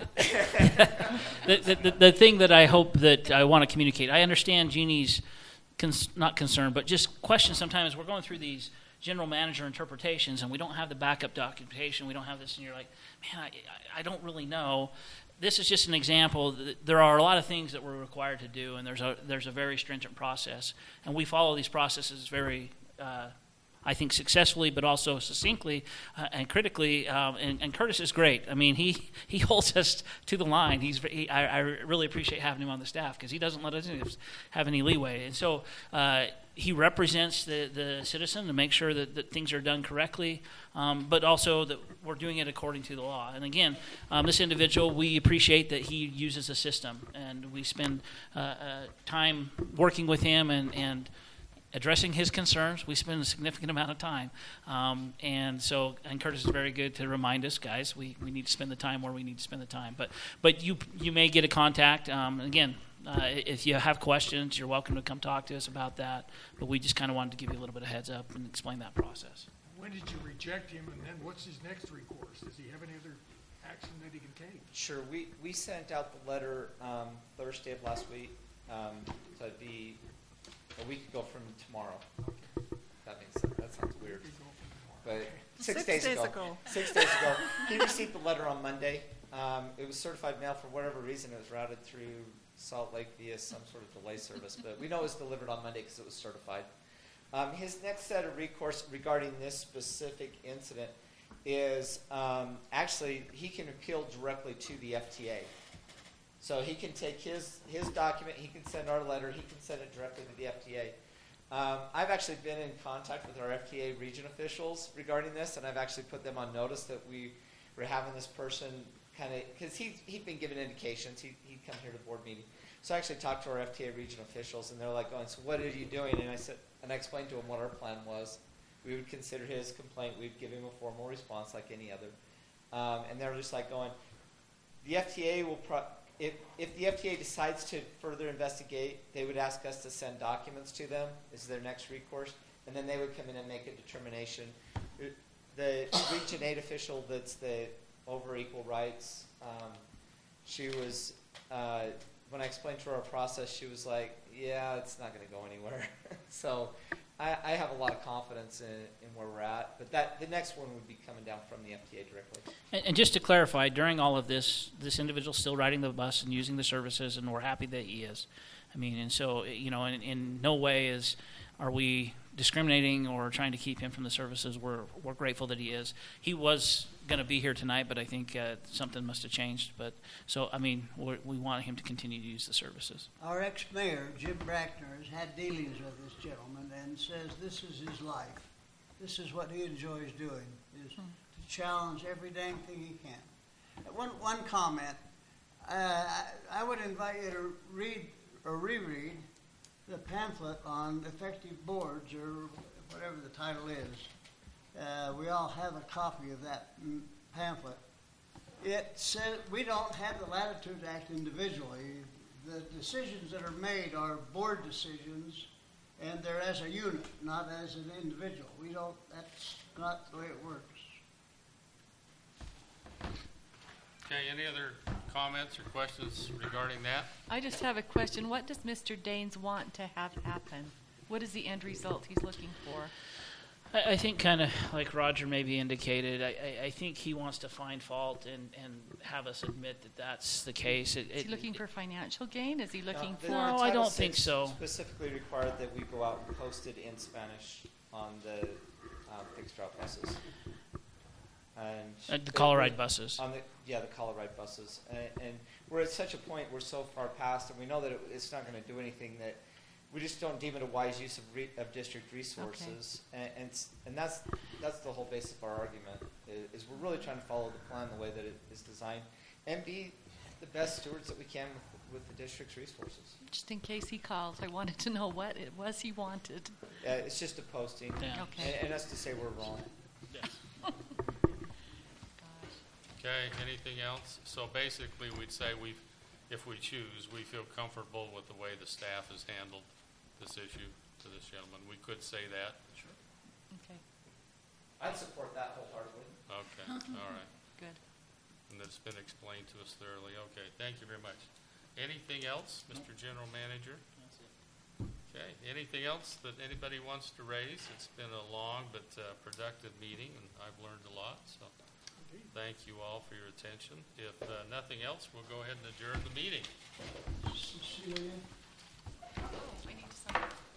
the thing that I hope that I want to communicate. I understand Jeannie's not concern, but just question. Sometimes we're going through these general manager interpretations, and we don't have the backup documentation. We don't have this, and you're like, man, I don't really know. This is just an example. There are a lot of things that we're required to do, and there's a very stringent process, and we follow these processes very. I think successfully, but also succinctly and critically. And Curtis is great. I mean, he holds us to the line. I really appreciate having him on the staff because he doesn't let us have any leeway. And so he represents the citizen to make sure that things are done correctly, but also that we're doing it according to the law. And again, this individual, we appreciate that he uses the system, and we spend time working with him and addressing his concerns. We spend a significant amount of time. And Curtis is very good to remind us, guys, we need to spend the time where we need to spend the time. But you may get a contact. Again, if you have questions, you're welcome to come talk to us about that. But we just kind of wanted to give you a little bit of heads up and explain that process. When did you reject him, and then what's his next recourse? Does he have any other action that he can take? Sure. We sent out the letter Thursday of last week. So it'd be a week ago from tomorrow. That makes sense. That sounds weird. But 6 days ago. 6 days ago. He received the letter on Monday. It was certified mail. For whatever reason, it was routed through Salt Lake via some sort of delay service. But we know it was delivered on Monday because it was certified. His next set of recourse regarding this specific incident is actually he can appeal directly to the FTA. So he can take his document, he can send our letter, he can send it directly to the FTA. I've actually been in contact with our FTA region officials regarding this, and I've actually put them on notice that we were having this person kind of, because he'd been given indications, he'd come here to board meeting. So I actually talked to our FTA region officials, and they're like going, so what are you doing? And I explained to them what our plan was. We would consider his complaint, we'd give him a formal response like any other. And they're just like going, the FTA will if the FTA decides to further investigate, they would ask us to send documents to them as their next recourse, and then they would come in and make a determination. The Region 8 official that's over equal rights, she was, when I explained to her our process, she was like, yeah, it's not going to go anywhere. So I have a lot of confidence in where we're at, but the next one would be coming down from the FTA directly. And just to clarify, during all of this individual's still riding the bus and using the services, and we're happy that he is. I mean, and so, in no way are we discriminating or trying to keep him from the services. We're grateful that he is. He was going to be here tonight, but I think something must have changed. But so, I mean, we want him to continue to use the services. Our ex-mayor, Jim Brackner, has had dealings with this gentleman and says this is his life. This is what he enjoys doing, is to challenge every dang thing he can. One comment, I would invite you to read or reread the pamphlet on effective boards, or whatever the title is. We all have a copy of that pamphlet. It says we don't have the latitude to act individually. The decisions that are made are board decisions, and they're as a unit, not as an individual. We don't, that's not the way it works. Okay, any other comments or questions regarding that? I just have a question. What does Mr. Daines want to have happen? What is the end result he's looking for? I think kind of like Roger maybe indicated, I think he wants to find fault and have us admit that that's the case. Is he looking for financial gain? Is he looking The for? No, I Title don't think VI so. Specifically required that we go out and post it in Spanish on the fixed route buses. And The Colorado buses. On the Colorado buses. And we're at such a point, we're so far past, and we know that it's not going to do anything, that we just don't deem it a wise use of district resources. And that's the whole base of our argument, is we're really trying to follow the plan the way that it is designed and be the best stewards that we can with the district's resources. Just in case he calls, I wanted to know what it was he wanted. It's just a posting. Yeah. Okay. And us to say we're wrong. Okay, anything else? So basically, we'd say if we choose, we feel comfortable with the way the staff has handled this issue to this gentleman. We could say that. Sure. Okay, I'd support that wholeheartedly. Okay, all right. good. And that's been explained to us thoroughly. Okay, thank you very much. Anything else, Mr. General Manager? That's it. Okay, anything else that anybody wants to raise? It's been a long but productive meeting, and I've learned a lot, so thank you all for your attention. If nothing else, we'll go ahead and adjourn the meeting. Cecilia? I need to sign.